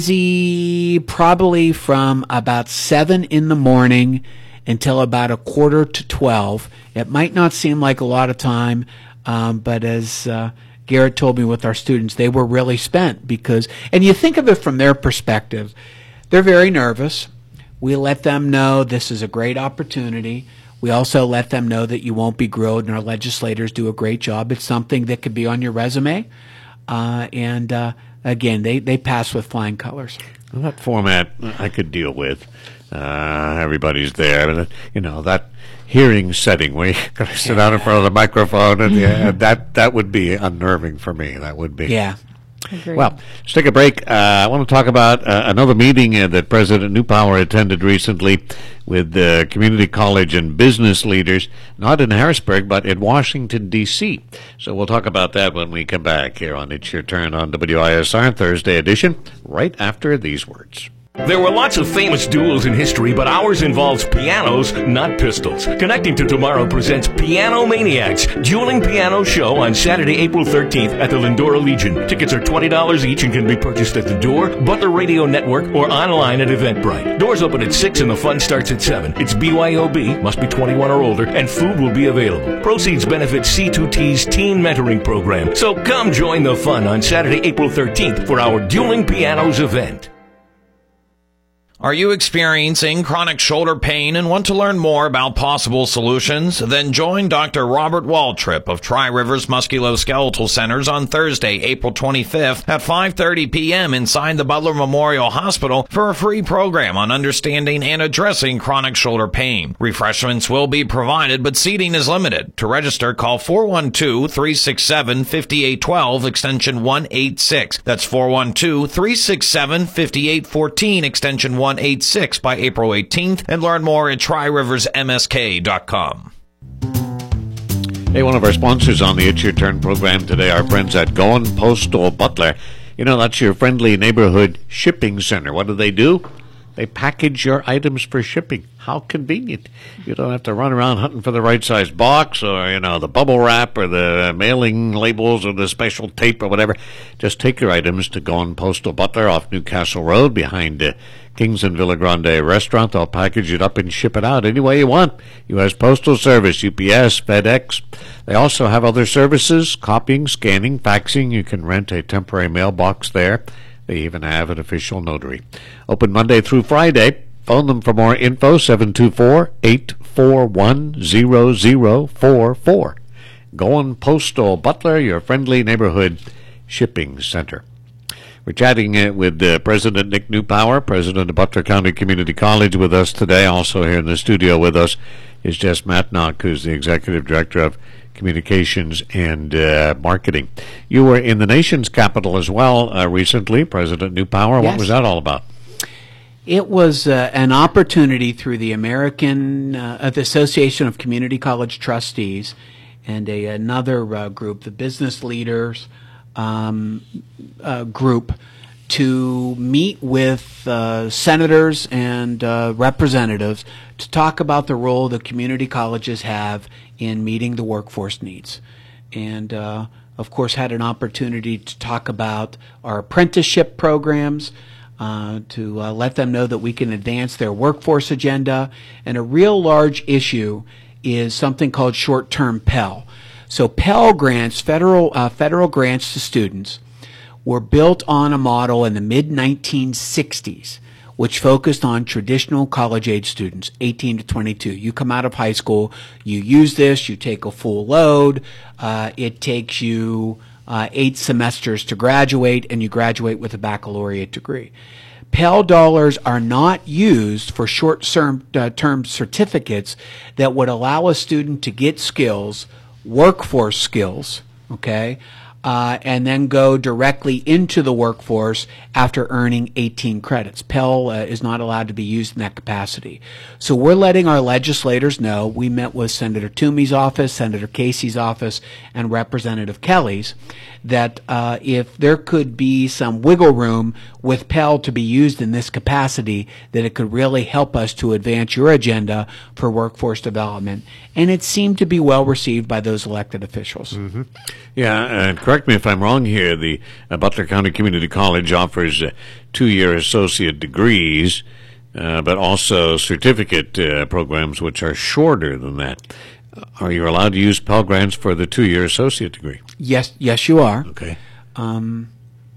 busy probably from about seven in the morning until about a quarter to twelve. It might not seem like a lot of time, um, but as uh, Garrett told me with our students, they were really spent because, and you think of it from their perspective, they're very nervous. We let them know this is a great opportunity. We also let them know that you won't be grilled, and our legislators do a great job. It's something that could be on your resume, uh, and uh, Again, they, they pass with flying colors. Well, that format I could deal with. Uh, everybody's there. But, you know, that hearing setting where you got to sit yeah. out in front of the microphone, and yeah, that, that would be unnerving for me. That would be. Yeah. Agreed. Well, let's take a break. Uh, I want to talk about uh, another meeting uh, that President Newpower attended recently with the uh, community college and business leaders, not in Harrisburg, but in Washington, D C So we'll talk about that when we come back here on It's Your Turn on W I S R Thursday edition, right after these words. There were lots of famous duels in history, but ours involves pianos, not pistols. Connecting to Tomorrow presents Piano Maniacs, Dueling Piano Show on Saturday, April thirteenth at the Lindora Legion. Tickets are twenty dollars each and can be purchased at the door, Butler Radio Network, or online at Eventbrite. Doors open at six and the fun starts at seven. It's B Y O B, must be twenty-one or older, and food will be available. Proceeds benefit C two T's Teen Mentoring Program. So come join the fun on Saturday, April thirteenth for our Dueling Pianos event. Are you experiencing chronic shoulder pain and want to learn more about possible solutions? Then join Doctor Robert Waltrip of Tri-Rivers Musculoskeletal Centers on Thursday, April twenty-fifth at five thirty p.m. inside the Butler Memorial Hospital for a free program on understanding and addressing chronic shoulder pain. Refreshments will be provided, but seating is limited. To register, call four one two, three six seven, five eight one two, extension one eighty-six. That's four one two, three six seven, five eight one four, extension one eighty-six by April eighteenth, and learn more at tri rivers m s k dot com. Hey, one of our sponsors on the It's Your Turn program today, our friends at Goen Postal Butler. You know, that's your friendly neighborhood shipping center. What do they do? They package your items for shipping. How convenient. You don't have to run around hunting for the right size box or, you know, the bubble wrap or the mailing labels or the special tape or whatever. Just take your items to Goen Postal Butler off Newcastle Road behind uh, Kings and Villa Grande Restaurant. They'll package it up and ship it out any way you want. U S Postal Service, U P S, FedEx. They also have other services, copying, scanning, faxing. You can rent a temporary mailbox there. They even have an official notary. Open Monday through Friday. Phone them for more info, seven two four, eight four one, zero zero four four. Goen Postal Butler, your friendly neighborhood shipping center. We're chatting uh, with uh, President Nick Newpower, President of Butler County Community College, with us today. Also here in the studio with us is Jess Matnock, who's the Executive Director of Communications and uh, Marketing. You were in the nation's capital as well uh, recently, President Newpower. Yes. What was that all about? It was uh, an opportunity through the American uh, the Association of Community College Trustees and a, another uh, group, the Business Leaders um, uh, group, to meet with uh, senators and uh, representatives to talk about the role that community colleges have in meeting the workforce needs. And, uh, of course, had an opportunity to talk about our apprenticeship programs, uh, to uh, let them know that we can advance their workforce agenda. And a real large issue is something called short-term Pell. So Pell grants, federal uh, federal grants to students, were built on a model in the mid nineteen sixties, which focused on traditional college-age students, eighteen to twenty-two. You come out of high school, you use this, you take a full load. Uh, it takes you uh, eight semesters to graduate, and you graduate with a baccalaureate degree. Pell dollars are not used for short-term uh, term certificates that would allow a student to get skills, workforce skills, okay, uh, and then go directly into the workforce after earning eighteen credits. Pell uh, is not allowed to be used in that capacity. So we're letting our legislators know. We met with Senator Toomey's office, Senator Casey's office, and Representative Kelly's, that uh, if there could be some wiggle room with Pell to be used in this capacity, that it could really help us to advance your agenda for workforce development. And it seemed to be well received by those elected officials. Mm-hmm. Yeah, and correct me if I'm wrong here, the uh, Butler County Community College offers uh, two-year associate degrees, uh, but also certificate uh, programs which are shorter than that. Are you allowed to use Pell Grants for the two-year associate degree? Yes, yes, you are. Okay. Um,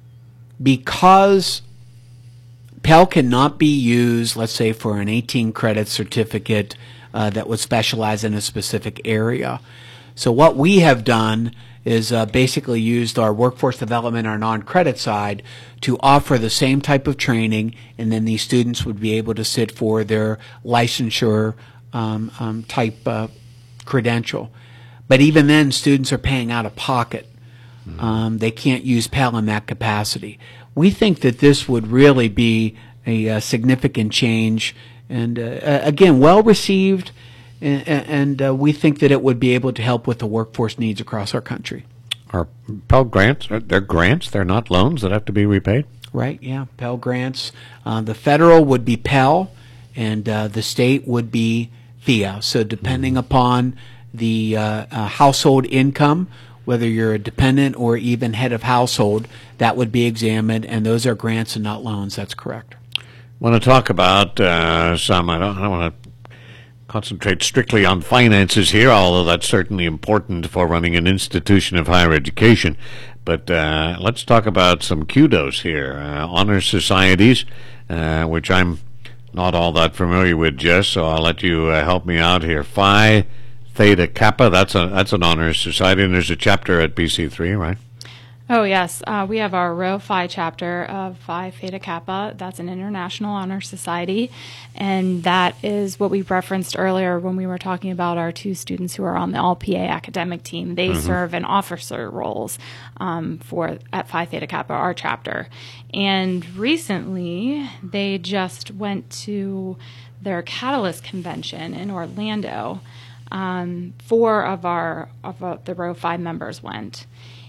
because Pell cannot be used, let's say, for an eighteen credit certificate uh, that would specialize in a specific area. So what we have done is uh, basically used our workforce development, our non-credit side, to offer the same type of training, and then these students would be able to sit for their licensure um, um, type uh, credential. But even then, students are paying out of pocket. Mm-hmm. Um, they can't use Pell in that capacity. We think that this would really be a, a significant change, and uh, again, well received. And, and uh, we think that it would be able to help with the workforce needs across our country. Are Pell Grants, they're grants, they're not loans that have to be repaid? Right, yeah, Pell Grants. Uh, the federal would be Pell, and uh, the state would be F I A. So depending mm-hmm. upon the uh, uh, household income, whether you're a dependent or even head of household, that would be examined, and those are grants and not loans. That's correct. I want to talk about uh, some, I don't, I don't want to concentrate strictly on finances here, although that's certainly important for running an institution of higher education. But uh, let's talk about some kudos here. Uh, honor societies, uh, which I'm not all that familiar with, Jess, so I'll let you uh, help me out here. Phi Theta Kappa, that's a that's an honor society, and there's a chapter at B C three, right? Oh, yes. Uh, we have our Rho Phi chapter of Phi Theta Kappa. That's an international honor society. And that is what we referenced earlier when we were talking about our two students who are on the L P A academic team. They mm-hmm. serve in officer roles um, for at Phi Theta Kappa, our chapter. And recently, they just went to their Catalyst convention in Orlando. Um, four of our of uh, the Rho Phi members went.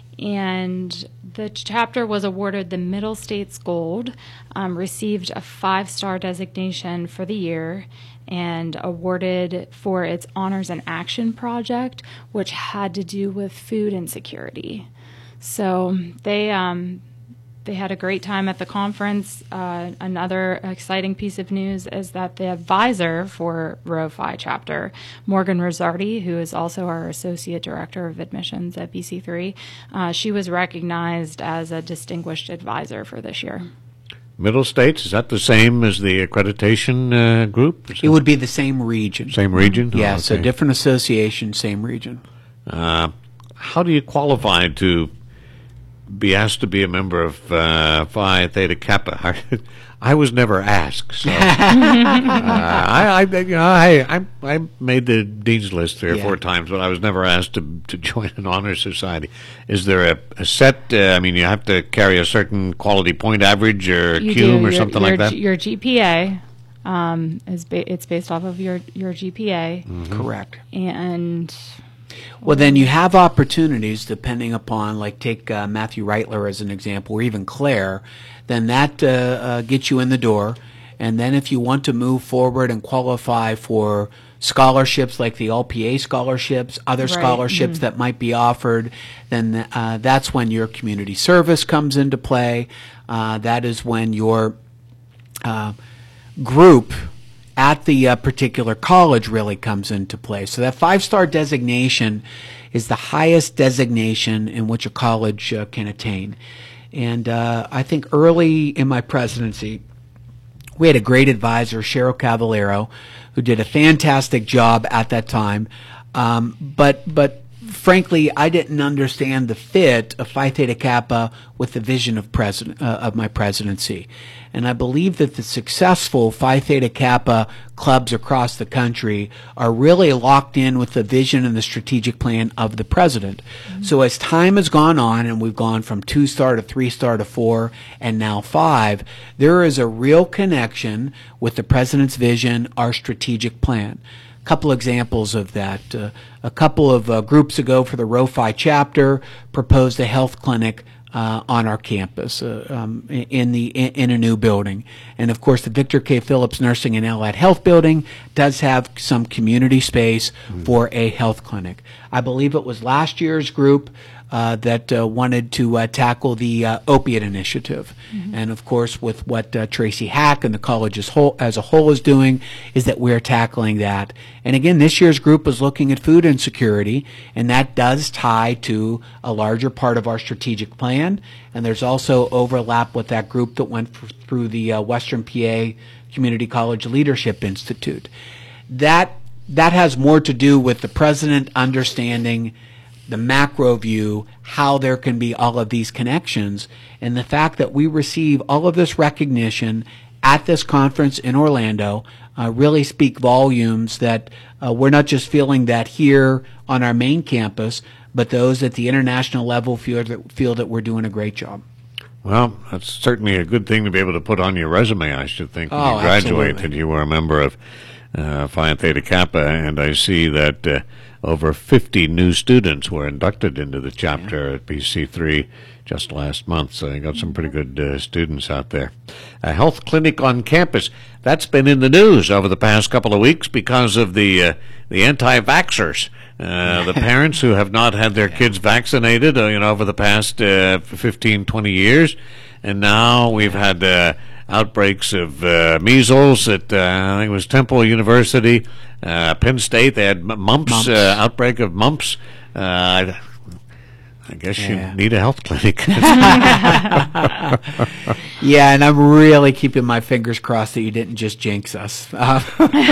And the chapter was awarded the Middle States Gold, um, received a five-star designation for the year, and awarded for its Honors and Action project, which had to do with food insecurity. So they um, they had a great time at the conference. Uh, another exciting piece of news is that the advisor for Rho Phi chapter, Morgan Rosardi, who is also our Associate Director of Admissions at B C three, uh, she was recognized as a distinguished advisor for this year. Middle States, is that the same as the accreditation uh, group? It would be the same region. Same region? Yeah, oh, okay. So different association, same region. Uh, how do you qualify to be asked to be a member of uh, Phi Theta Kappa? I, I was never asked. So. uh, I, I, you know, I, I, I made the dean's list three or yeah. four times, but I was never asked to to join an honor society. Is there a, a set? Uh, I mean, you have to carry a certain quality point average or you C U M do. or your, something your, like that. Your G P A um, is ba- it's based off of your your G P A. Mm-hmm. Correct. And well, then you have opportunities depending upon, like, take uh, Matthew Reitler as an example, or even Claire. Then that uh, uh, gets you in the door. And then if you want to move forward and qualify for scholarships like the L P A scholarships, other right. scholarships mm-hmm. that might be offered, then uh, that's when your community service comes into play. Uh, that is when your uh, group at the uh, particular college really comes into play. So that five-star designation is the highest designation in which a college uh, can attain. And uh, I think early in my presidency, we had a great advisor, Cheryl Cavallero, who did a fantastic job at that time. Um, but but frankly, I didn't understand the fit of Phi Theta Kappa with the vision of president uh, of my presidency. And I believe that the successful Phi Theta Kappa clubs across the country are really locked in with the vision and the strategic plan of the president. Mm-hmm. So as time has gone on, and we've gone from two-star to three-star to four, and now five, there is a real connection with the president's vision, our strategic plan. A couple examples of that. Uh, a couple of uh, groups ago for the Rho Phi chapter proposed a health clinic Uh, on our campus uh, um, in the in, in a new building. And of course the Victor K. Phillips Nursing and Allied Health building does have some community space mm. for a health clinic. I believe it was last year's group uh, that uh, wanted to uh, tackle the uh, opiate initiative. Mm-hmm. And of course with what uh, Tracy Hack and the college as, whole, as a whole is doing is that we're tackling that. And again, this year's group is looking at food insecurity, and that does tie to a larger part of our strategic plan. And there's also overlap with that group that went f- through the uh, Western P A Community College Leadership Institute. That that has more to do with the president understanding the macro view, how there can be all of these connections, and the fact that we receive all of this recognition at this conference in Orlando uh, really speak volumes that uh, we're not just feeling that here on our main campus, but those at the international level feel that, feel that we're doing a great job. Well, that's certainly a good thing to be able to put on your resume, I should think, when oh, you graduate, absolutely. that you were a member of uh, Phi Theta Kappa, and I see that uh, over fifty new students were inducted into the chapter yeah. at B C three just last month, so you got some pretty good uh, students out there. A health clinic on campus, that's been in the news over the past couple of weeks because of the uh, the anti-vaxxers. Uh, the parents who have not had their kids vaccinated, uh, you know, over the past uh, fifteen, twenty years, and now we've had uh, outbreaks of uh, measles at, uh, I think it was Temple University, uh, Penn State. They had mumps, mumps. Uh, outbreak of mumps. Uh, I, I guess yeah. you need a health clinic. Yeah, and I'm really keeping my fingers crossed that you didn't just jinx us. Uh,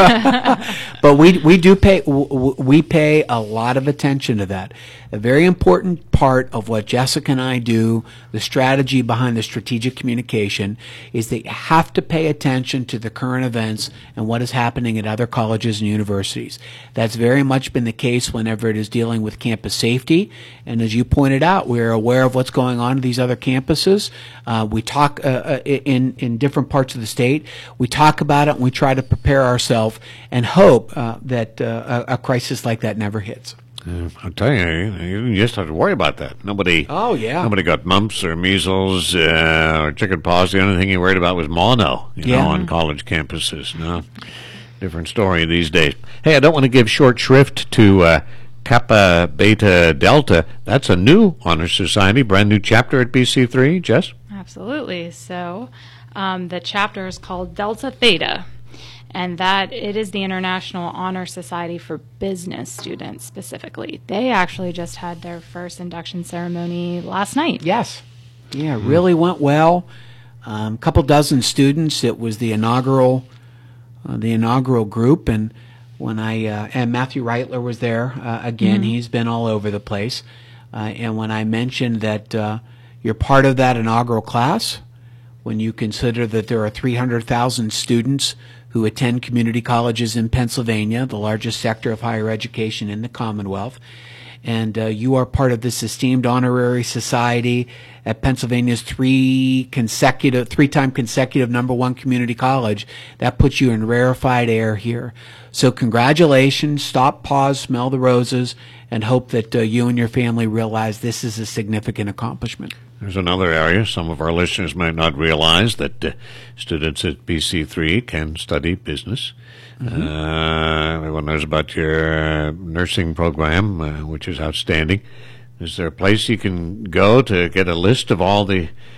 but we we do pay we pay a lot of attention to that. A very important part of what Jessica and I do, the strategy behind the strategic communication, is that you have to pay attention to the current events and what is happening at other colleges and universities. That's very much been the case whenever it is dealing with campus safety. And as you pointed out, we're aware of what's going on at these other campuses. Uh, we talk uh, in, in different parts of the state. We talk about it and we try to prepare ourselves and hope uh, that uh, a, a crisis like that never hits. Uh, I'll tell you, you just have to worry about that. Nobody, oh yeah, nobody got mumps or measles uh, or chicken pox. The only thing you worried about was mono, you yeah. know, on college campuses. No, different story these days. Hey, I don't want to give short shrift to uh, Kappa Beta Delta. That's a new honor society, brand new chapter at B C three. Jess? Absolutely. So, um, the chapter is called Delta Theta. And that it is the International Honor Society for Business Students specifically. They actually just had their first induction ceremony last night. Yes. Yeah, it really went well. A um, couple dozen students. It was the inaugural uh, the inaugural group. And when I uh, and Matthew Reitler was there. Uh, again, mm-hmm. He's been all over the place. Uh, and when I mentioned that uh, you're part of that inaugural class, when you consider that there are three hundred thousand students who attend community colleges in Pennsylvania, the largest sector of higher education in the Commonwealth. And uh, you are part of this esteemed honorary society at Pennsylvania's three consecutive, three-time consecutive number one community college. That puts you in rarefied air here. So congratulations. Stop, pause, smell the roses, and hope that uh, you and your family realize this is a significant accomplishment. There's another area some of our listeners might not realize, that uh, students at B C three can study business. Mm-hmm. Uh, everyone knows about your uh, nursing program, uh, which is outstanding. Is there a place you can go to get a list of all the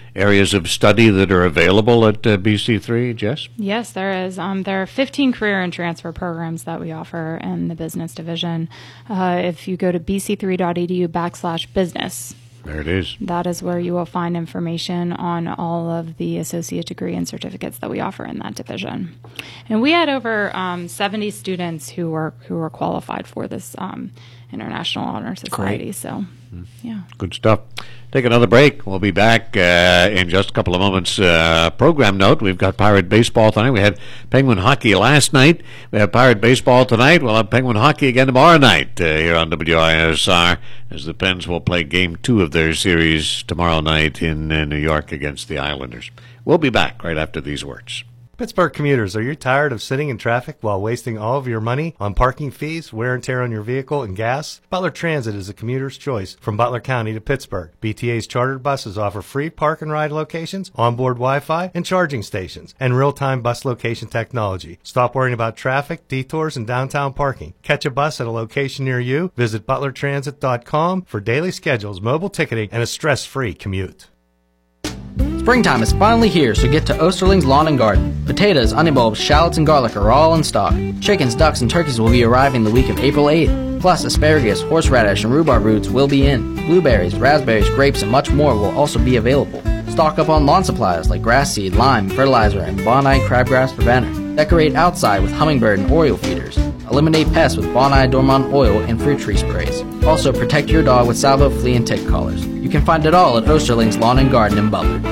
areas of study that are available at uh, B C three, Jess? Yes, there is. Um, there are fifteen career and transfer programs that we offer in the business division. Uh, if you go to b c three dot e d u backslash business, there it is. That is where you will find information on all of the associate degree and certificates that we offer in that division. And we had over um, seventy students who were who were qualified for this um, International Honor Society. Great. So, yeah. Good stuff. Take another break. We'll be back uh, in just a couple of moments. Uh, program note, we've got Pirate Baseball tonight. We had Penguin Hockey last night. We have Pirate Baseball tonight. We'll have Penguin Hockey again tomorrow night uh, here on W I S R as the Pens will play game two of their series tomorrow night in uh, New York against the Islanders. We'll be back right after these words. Pittsburgh commuters, are you tired of sitting in traffic while wasting all of your money on parking fees, wear and tear on your vehicle, and gas? Butler Transit is a commuter's choice from Butler County to Pittsburgh. B T A's chartered buses offer free park and ride locations, onboard Wi-Fi, and charging stations, and real-time bus location technology. Stop worrying about traffic, detours, and downtown parking. Catch a bus at a location near you. Visit butler transit dot com for daily schedules, mobile ticketing, and a stress-free commute. Springtime is finally here, so get to Osterling's Lawn and Garden. Potatoes, onion bulbs, shallots, and garlic are all in stock. Chickens, ducks, and turkeys will be arriving the week of April eighth. Plus, asparagus, horseradish, and rhubarb roots will be in. Blueberries, raspberries, grapes, and much more will also be available. Stock up on lawn supplies like grass seed, lime, fertilizer, and Bonai crabgrass preventer. Decorate outside with hummingbird and oriole feeders. Eliminate pests with Bonai Dormont oil and fruit tree sprays. Also, protect your dog with Salvo flea and tick collars. You can find it all at Osterling's Lawn and Garden in Butler.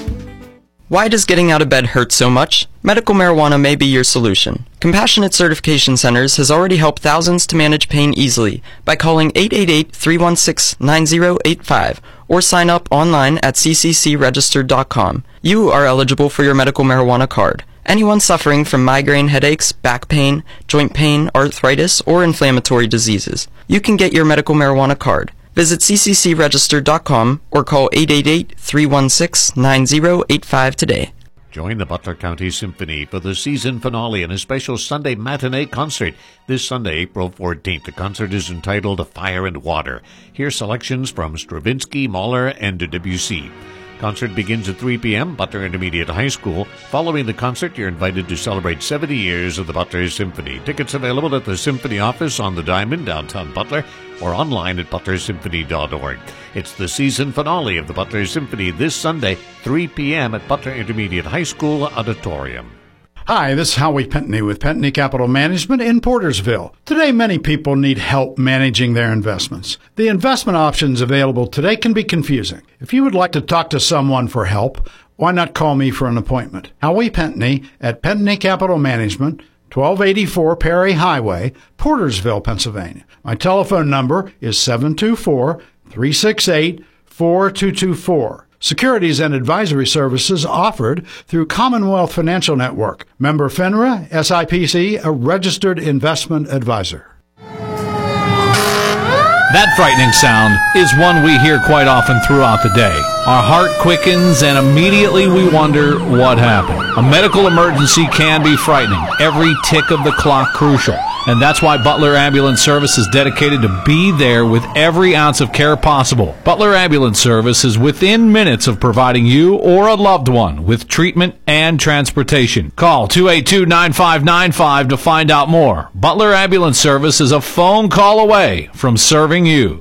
Why does getting out of bed hurt so much? Medical marijuana may be your solution. Compassionate Certification Centers has already helped thousands to manage pain easily by calling eight eight eight, three one six, nine zero eight five or sign up online at c c c registered dot com. You are eligible for your medical marijuana card. Anyone suffering from migraine headaches, back pain, joint pain, arthritis, or inflammatory diseases, you can get your medical marijuana card. Visit c c c registered dot com or call eight eight eight, three one six, nine zero eight five today. Join the Butler County Symphony for the season finale and a special Sunday matinee concert. This Sunday, April fourteenth, the concert is entitled Fire and Water. Hear selections from Stravinsky, Mahler, and Debussy. Concert begins at three p.m. Butler Intermediate High School. Following the concert, you're invited to celebrate seventy years of the Butler Symphony. Tickets available at the Symphony office on the Diamond, downtown Butler, or online at butler symphony dot org. It's the season finale of the Butler Symphony this Sunday, three p.m. at Butler Intermediate High School Auditorium. Hi, this is Howie Pentney with Pentney Capital Management in Portersville. Today, many people need help managing their investments. The investment options available today can be confusing. If you would like to talk to someone for help, why not call me for an appointment? Howie Pentney at Pentney Capital Management, twelve eighty-four Perry Highway, Portersville, Pennsylvania. My telephone number is seven two four, three six eight, four two two four. Securities and advisory services offered through Commonwealth Financial Network. Member FINRA, S I P C, a registered investment advisor. That frightening sound is one we hear quite often throughout the day. Our heart quickens and immediately we wonder what happened. A medical emergency can be frightening. Every tick of the clock crucial. And that's why Butler Ambulance Service is dedicated to be there with every ounce of care possible. Butler Ambulance Service is within minutes of providing you or a loved one with treatment and transportation. Call two eight two, nine five nine five to find out more. Butler Ambulance Service is a phone call away from serving you.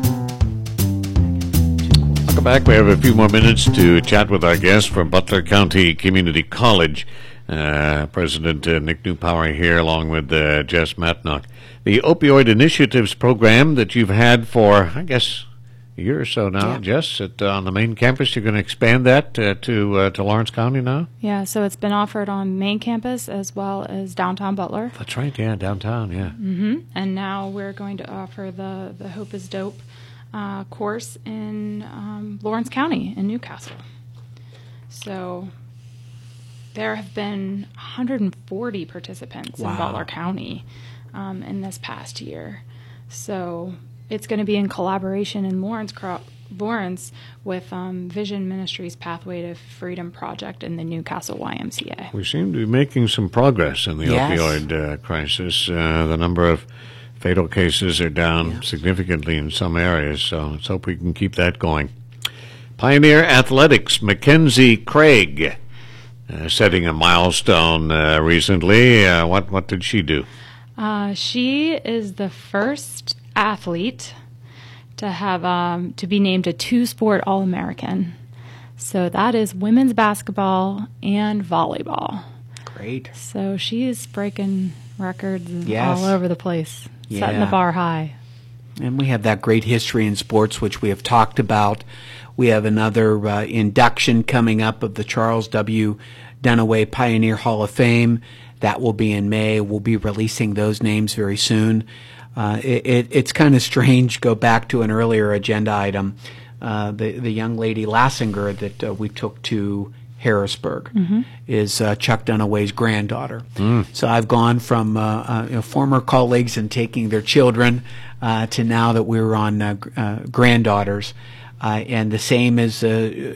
Welcome back. We have a few more minutes to chat with our guest from Butler County Community College. Uh, President uh, Nick Newpower here, along with uh, Jess Matnock. The Opioid Initiatives program that you've had for, I guess, a year or so now, yeah. Jess, at, uh, on the main campus. You're going to expand that uh, to uh, to Lawrence County now? Yeah, so it's been offered on main campus as well as downtown Butler. That's right, yeah, downtown, yeah. Mm-hmm. And now we're going to offer the, the Hope is Dope uh, course in um, Lawrence County in Newcastle. So there have been one hundred forty participants wow. in Butler County um, in this past year. So it's going to be in collaboration in Lawrence, Lawrence with um, Vision Ministries Pathway to Freedom Project and the Newcastle Y M C A. We seem to be making some progress in the yes. opioid uh, crisis. Uh, the number of fatal cases are down yeah. significantly in some areas, so let's hope we can keep that going. Pioneer Athletics, Mackenzie Craig, uh, setting a milestone uh, recently. Uh, what what did she do? Uh, she is the first athlete to have um, to be named a two-sport All-American. So that is women's basketball and volleyball. Great. So she's breaking records Yes. all over the place, Yeah. setting the bar high. And we have that great history in sports, which we have talked about. We have another uh, induction coming up of the Charles W. Dunaway Pioneer Hall of Fame. That will be in May. We'll be releasing those names very soon. Uh, it, it, it's kind of strange. Go back to an earlier agenda item. Uh, the, the young lady Lassinger that uh, we took to Harrisburg Mhm. is uh, Chuck Dunaway's granddaughter. Mm. So I've gone from uh, uh, you know, former colleagues and taking their children uh, to now that we're on uh, gr- uh, granddaughters. Uh, and the same is uh,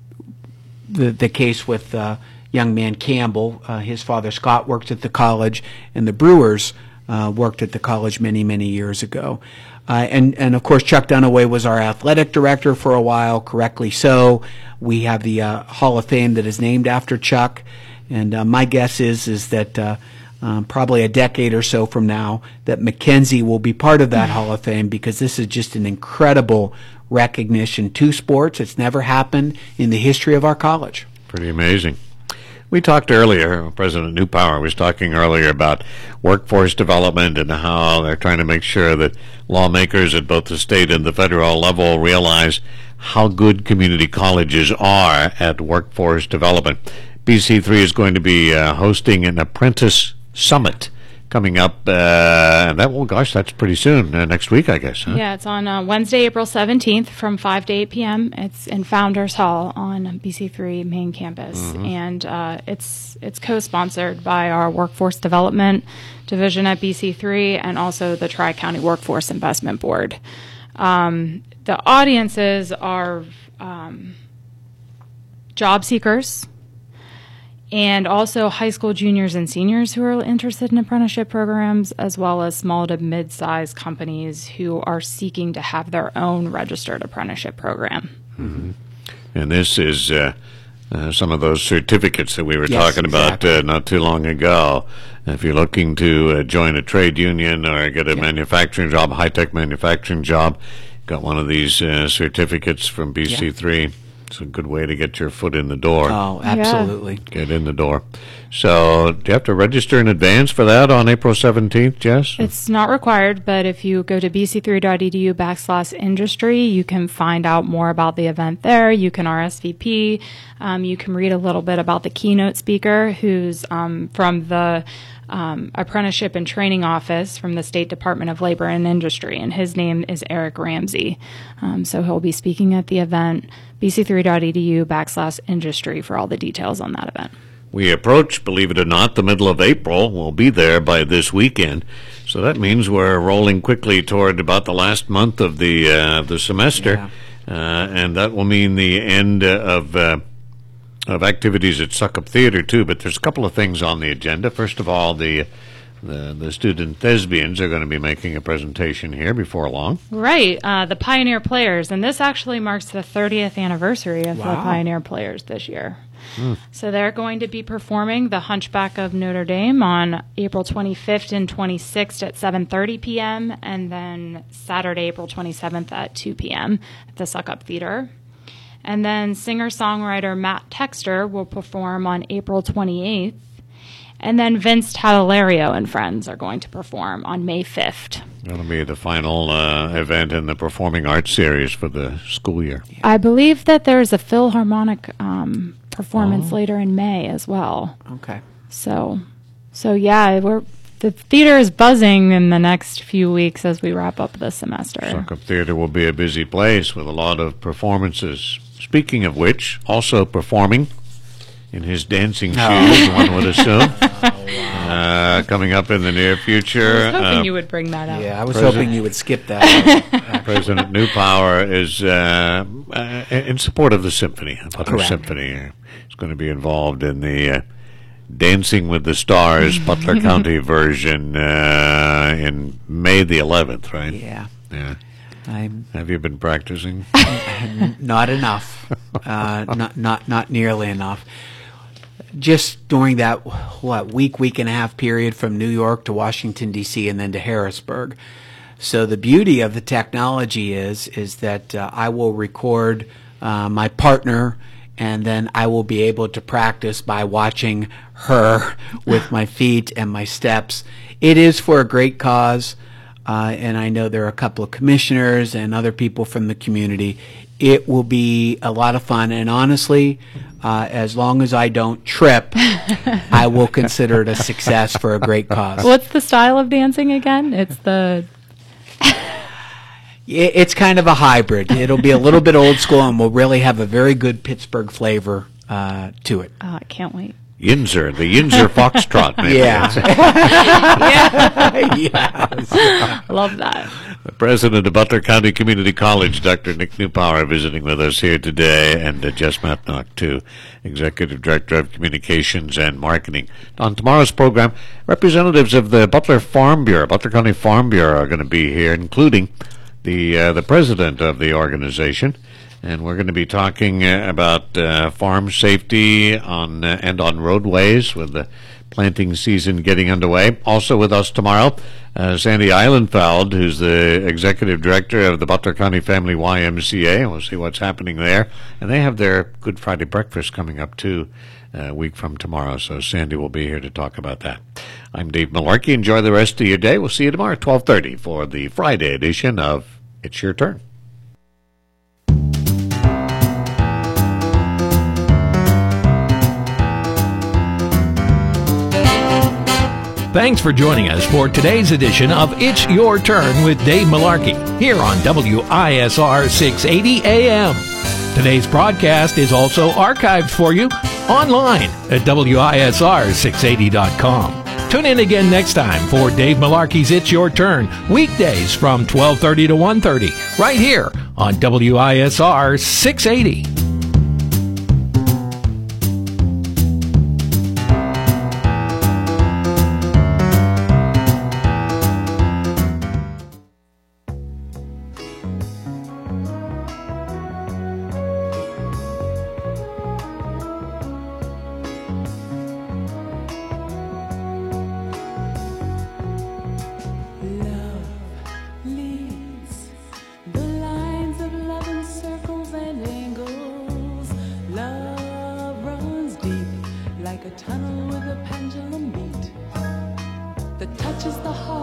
the, the case with uh, young man Campbell. Uh, his father Scott worked at the college, and the Brewers uh, worked at the college many, many years ago. Uh, and, and of course, Chuck Dunaway was our athletic director for a while, correctly so. We have the uh, Hall of Fame that is named after Chuck, and uh, my guess is is that uh, um, probably a decade or so from now, that Mackenzie will be part of that Hall of Fame, because this is just an incredible recognition to sports. It's never happened in the history of our college. Pretty amazing. We talked earlier, President Newpower was talking earlier about workforce development and how they're trying to make sure that lawmakers at both the state and the federal level realize how good community colleges are at workforce development. B C three is going to be uh, hosting an apprentice summit coming up, uh, and that, well, gosh, that's pretty soon, uh, next week, I guess. Huh? Yeah, it's on uh, Wednesday, April seventeenth from five to eight p.m. It's in Founders Hall on B C three main campus. Mhm. And uh, it's it's co-sponsored by our Workforce Development Division at B C three and also the Tri-County Workforce Investment Board. Um, the audiences are um, job seekers, and also high school juniors and seniors who are interested in apprenticeship programs, as well as small to mid-sized companies who are seeking to have their own registered apprenticeship program. Mm-hmm. And this is uh, uh, some of those certificates that we were Yes, talking about uh, not too long ago. If you're looking to uh, join a trade union or get a manufacturing job, high-tech manufacturing job, got one of these uh, certificates from B C three. It's a good way to get your foot in the door. Oh, absolutely. Get in the door. So do you have to register in advance for that on April seventeenth, Jess? It's not required, but if you go to b c three dot e d u backslash industry, you can find out more about the event there. You can R S V P. Um, you can read a little bit about the keynote speaker, who's um, from the um, Apprenticeship and Training Office from the State Department of Labor and Industry, and his name is Eric Ramsey. Um, so he'll be speaking at the event, b c three dot e d u backslash industry for all the details on that event. We approach, believe it or not, the middle of April. We'll be there by this weekend. So that means we're rolling quickly toward about the last month of the uh, the semester. Uh, and that will mean the end uh, of uh, of activities at Suckup Theater, too. But there's a couple of things on the agenda. First of all, the the, the student thespians are going to be making a presentation here before long. Right, uh, the Pioneer Players, and this actually marks the thirtieth anniversary of the Wow. Pioneer Players this year. Hmm. So they're going to be performing The Hunchback of Notre Dame on April twenty-fifth and twenty-sixth at seven thirty p.m. and then Saturday, April twenty-seventh at two p.m. at the Suckup Theater. And then singer-songwriter Matt Texter will perform on April twenty-eighth. And then Vince Tadalario and friends are going to perform on May fifth. That'll be the final uh, event in the Performing Arts Series for the school year. I believe that there's a Philharmonic um, performance Oh. later in May as well. Okay. So, so yeah, we're the theater is buzzing in the next few weeks as we wrap up the semester. Suckup Theater will be a busy place with a lot of performances. Speaking of which, also performing in his dancing shoes, Oh. one would assume, uh, coming up in the near future. I was hoping uh, you would bring that up. Yeah, I was President- hoping you would skip that. President Newpower is uh, uh, in support of the symphony, Butler Correct. Symphony. Uh, He's going to be involved in the uh, Dancing with the Stars Butler County version uh, in May the eleventh, right? Yeah. Yeah. I'm Have you been practicing? not enough. uh, not not not nearly enough. Just during that what week week and a half period from New York to Washington D C and then to Harrisburg. So the beauty of the technology is is that uh, I will record uh, my partner, and then I will be able to practice by watching her with my feet and my steps. It is for a great cause, uh, and I know there are a couple of commissioners and other people from the community. It will be a lot of fun, and honestly, uh, as long as I don't trip, I will consider it a success for a great cause. What's the style of dancing again? It's the... It's kind of a hybrid. It'll be a little bit old school, and we'll really have a very good Pittsburgh flavor uh, to it. Oh, I can't wait. Yinzer, the Yinzer Foxtrot, maybe. Yeah. yeah. Yes. Love that. The president of Butler County Community College, Doctor Nick Newpower, visiting with us here today, and uh, Jess Matnock, too, Executive Director of Communications and Marketing. On tomorrow's program, representatives of the Butler Farm Bureau, Butler County Farm Bureau, are going to be here, including the uh, the president of the organization. And we're going to be talking uh, about uh, farm safety on uh, and on roadways with the planting season getting underway. Also with us tomorrow, uh, Sandy Eilenfeld, who's the executive director of the Butler County Family Y M C A. We'll see what's happening there. And they have their Good Friday breakfast coming up, too, a week from tomorrow. So Sandy will be here to talk about that. I'm Dave Malarkey. Enjoy the rest of your day. We'll see you tomorrow at twelve thirty for the Friday edition of It's Your Turn. Thanks for joining us for today's edition of It's Your Turn with Dave Malarkey here on W I S R six eighty A M. Today's broadcast is also archived for you online at W I S R six eighty dot com. Tune in again next time for Dave Malarkey's It's Your Turn, weekdays from twelve thirty to one thirty, right here on W I S R six eighty. Like a tunnel with a pendulum beat that touches the heart.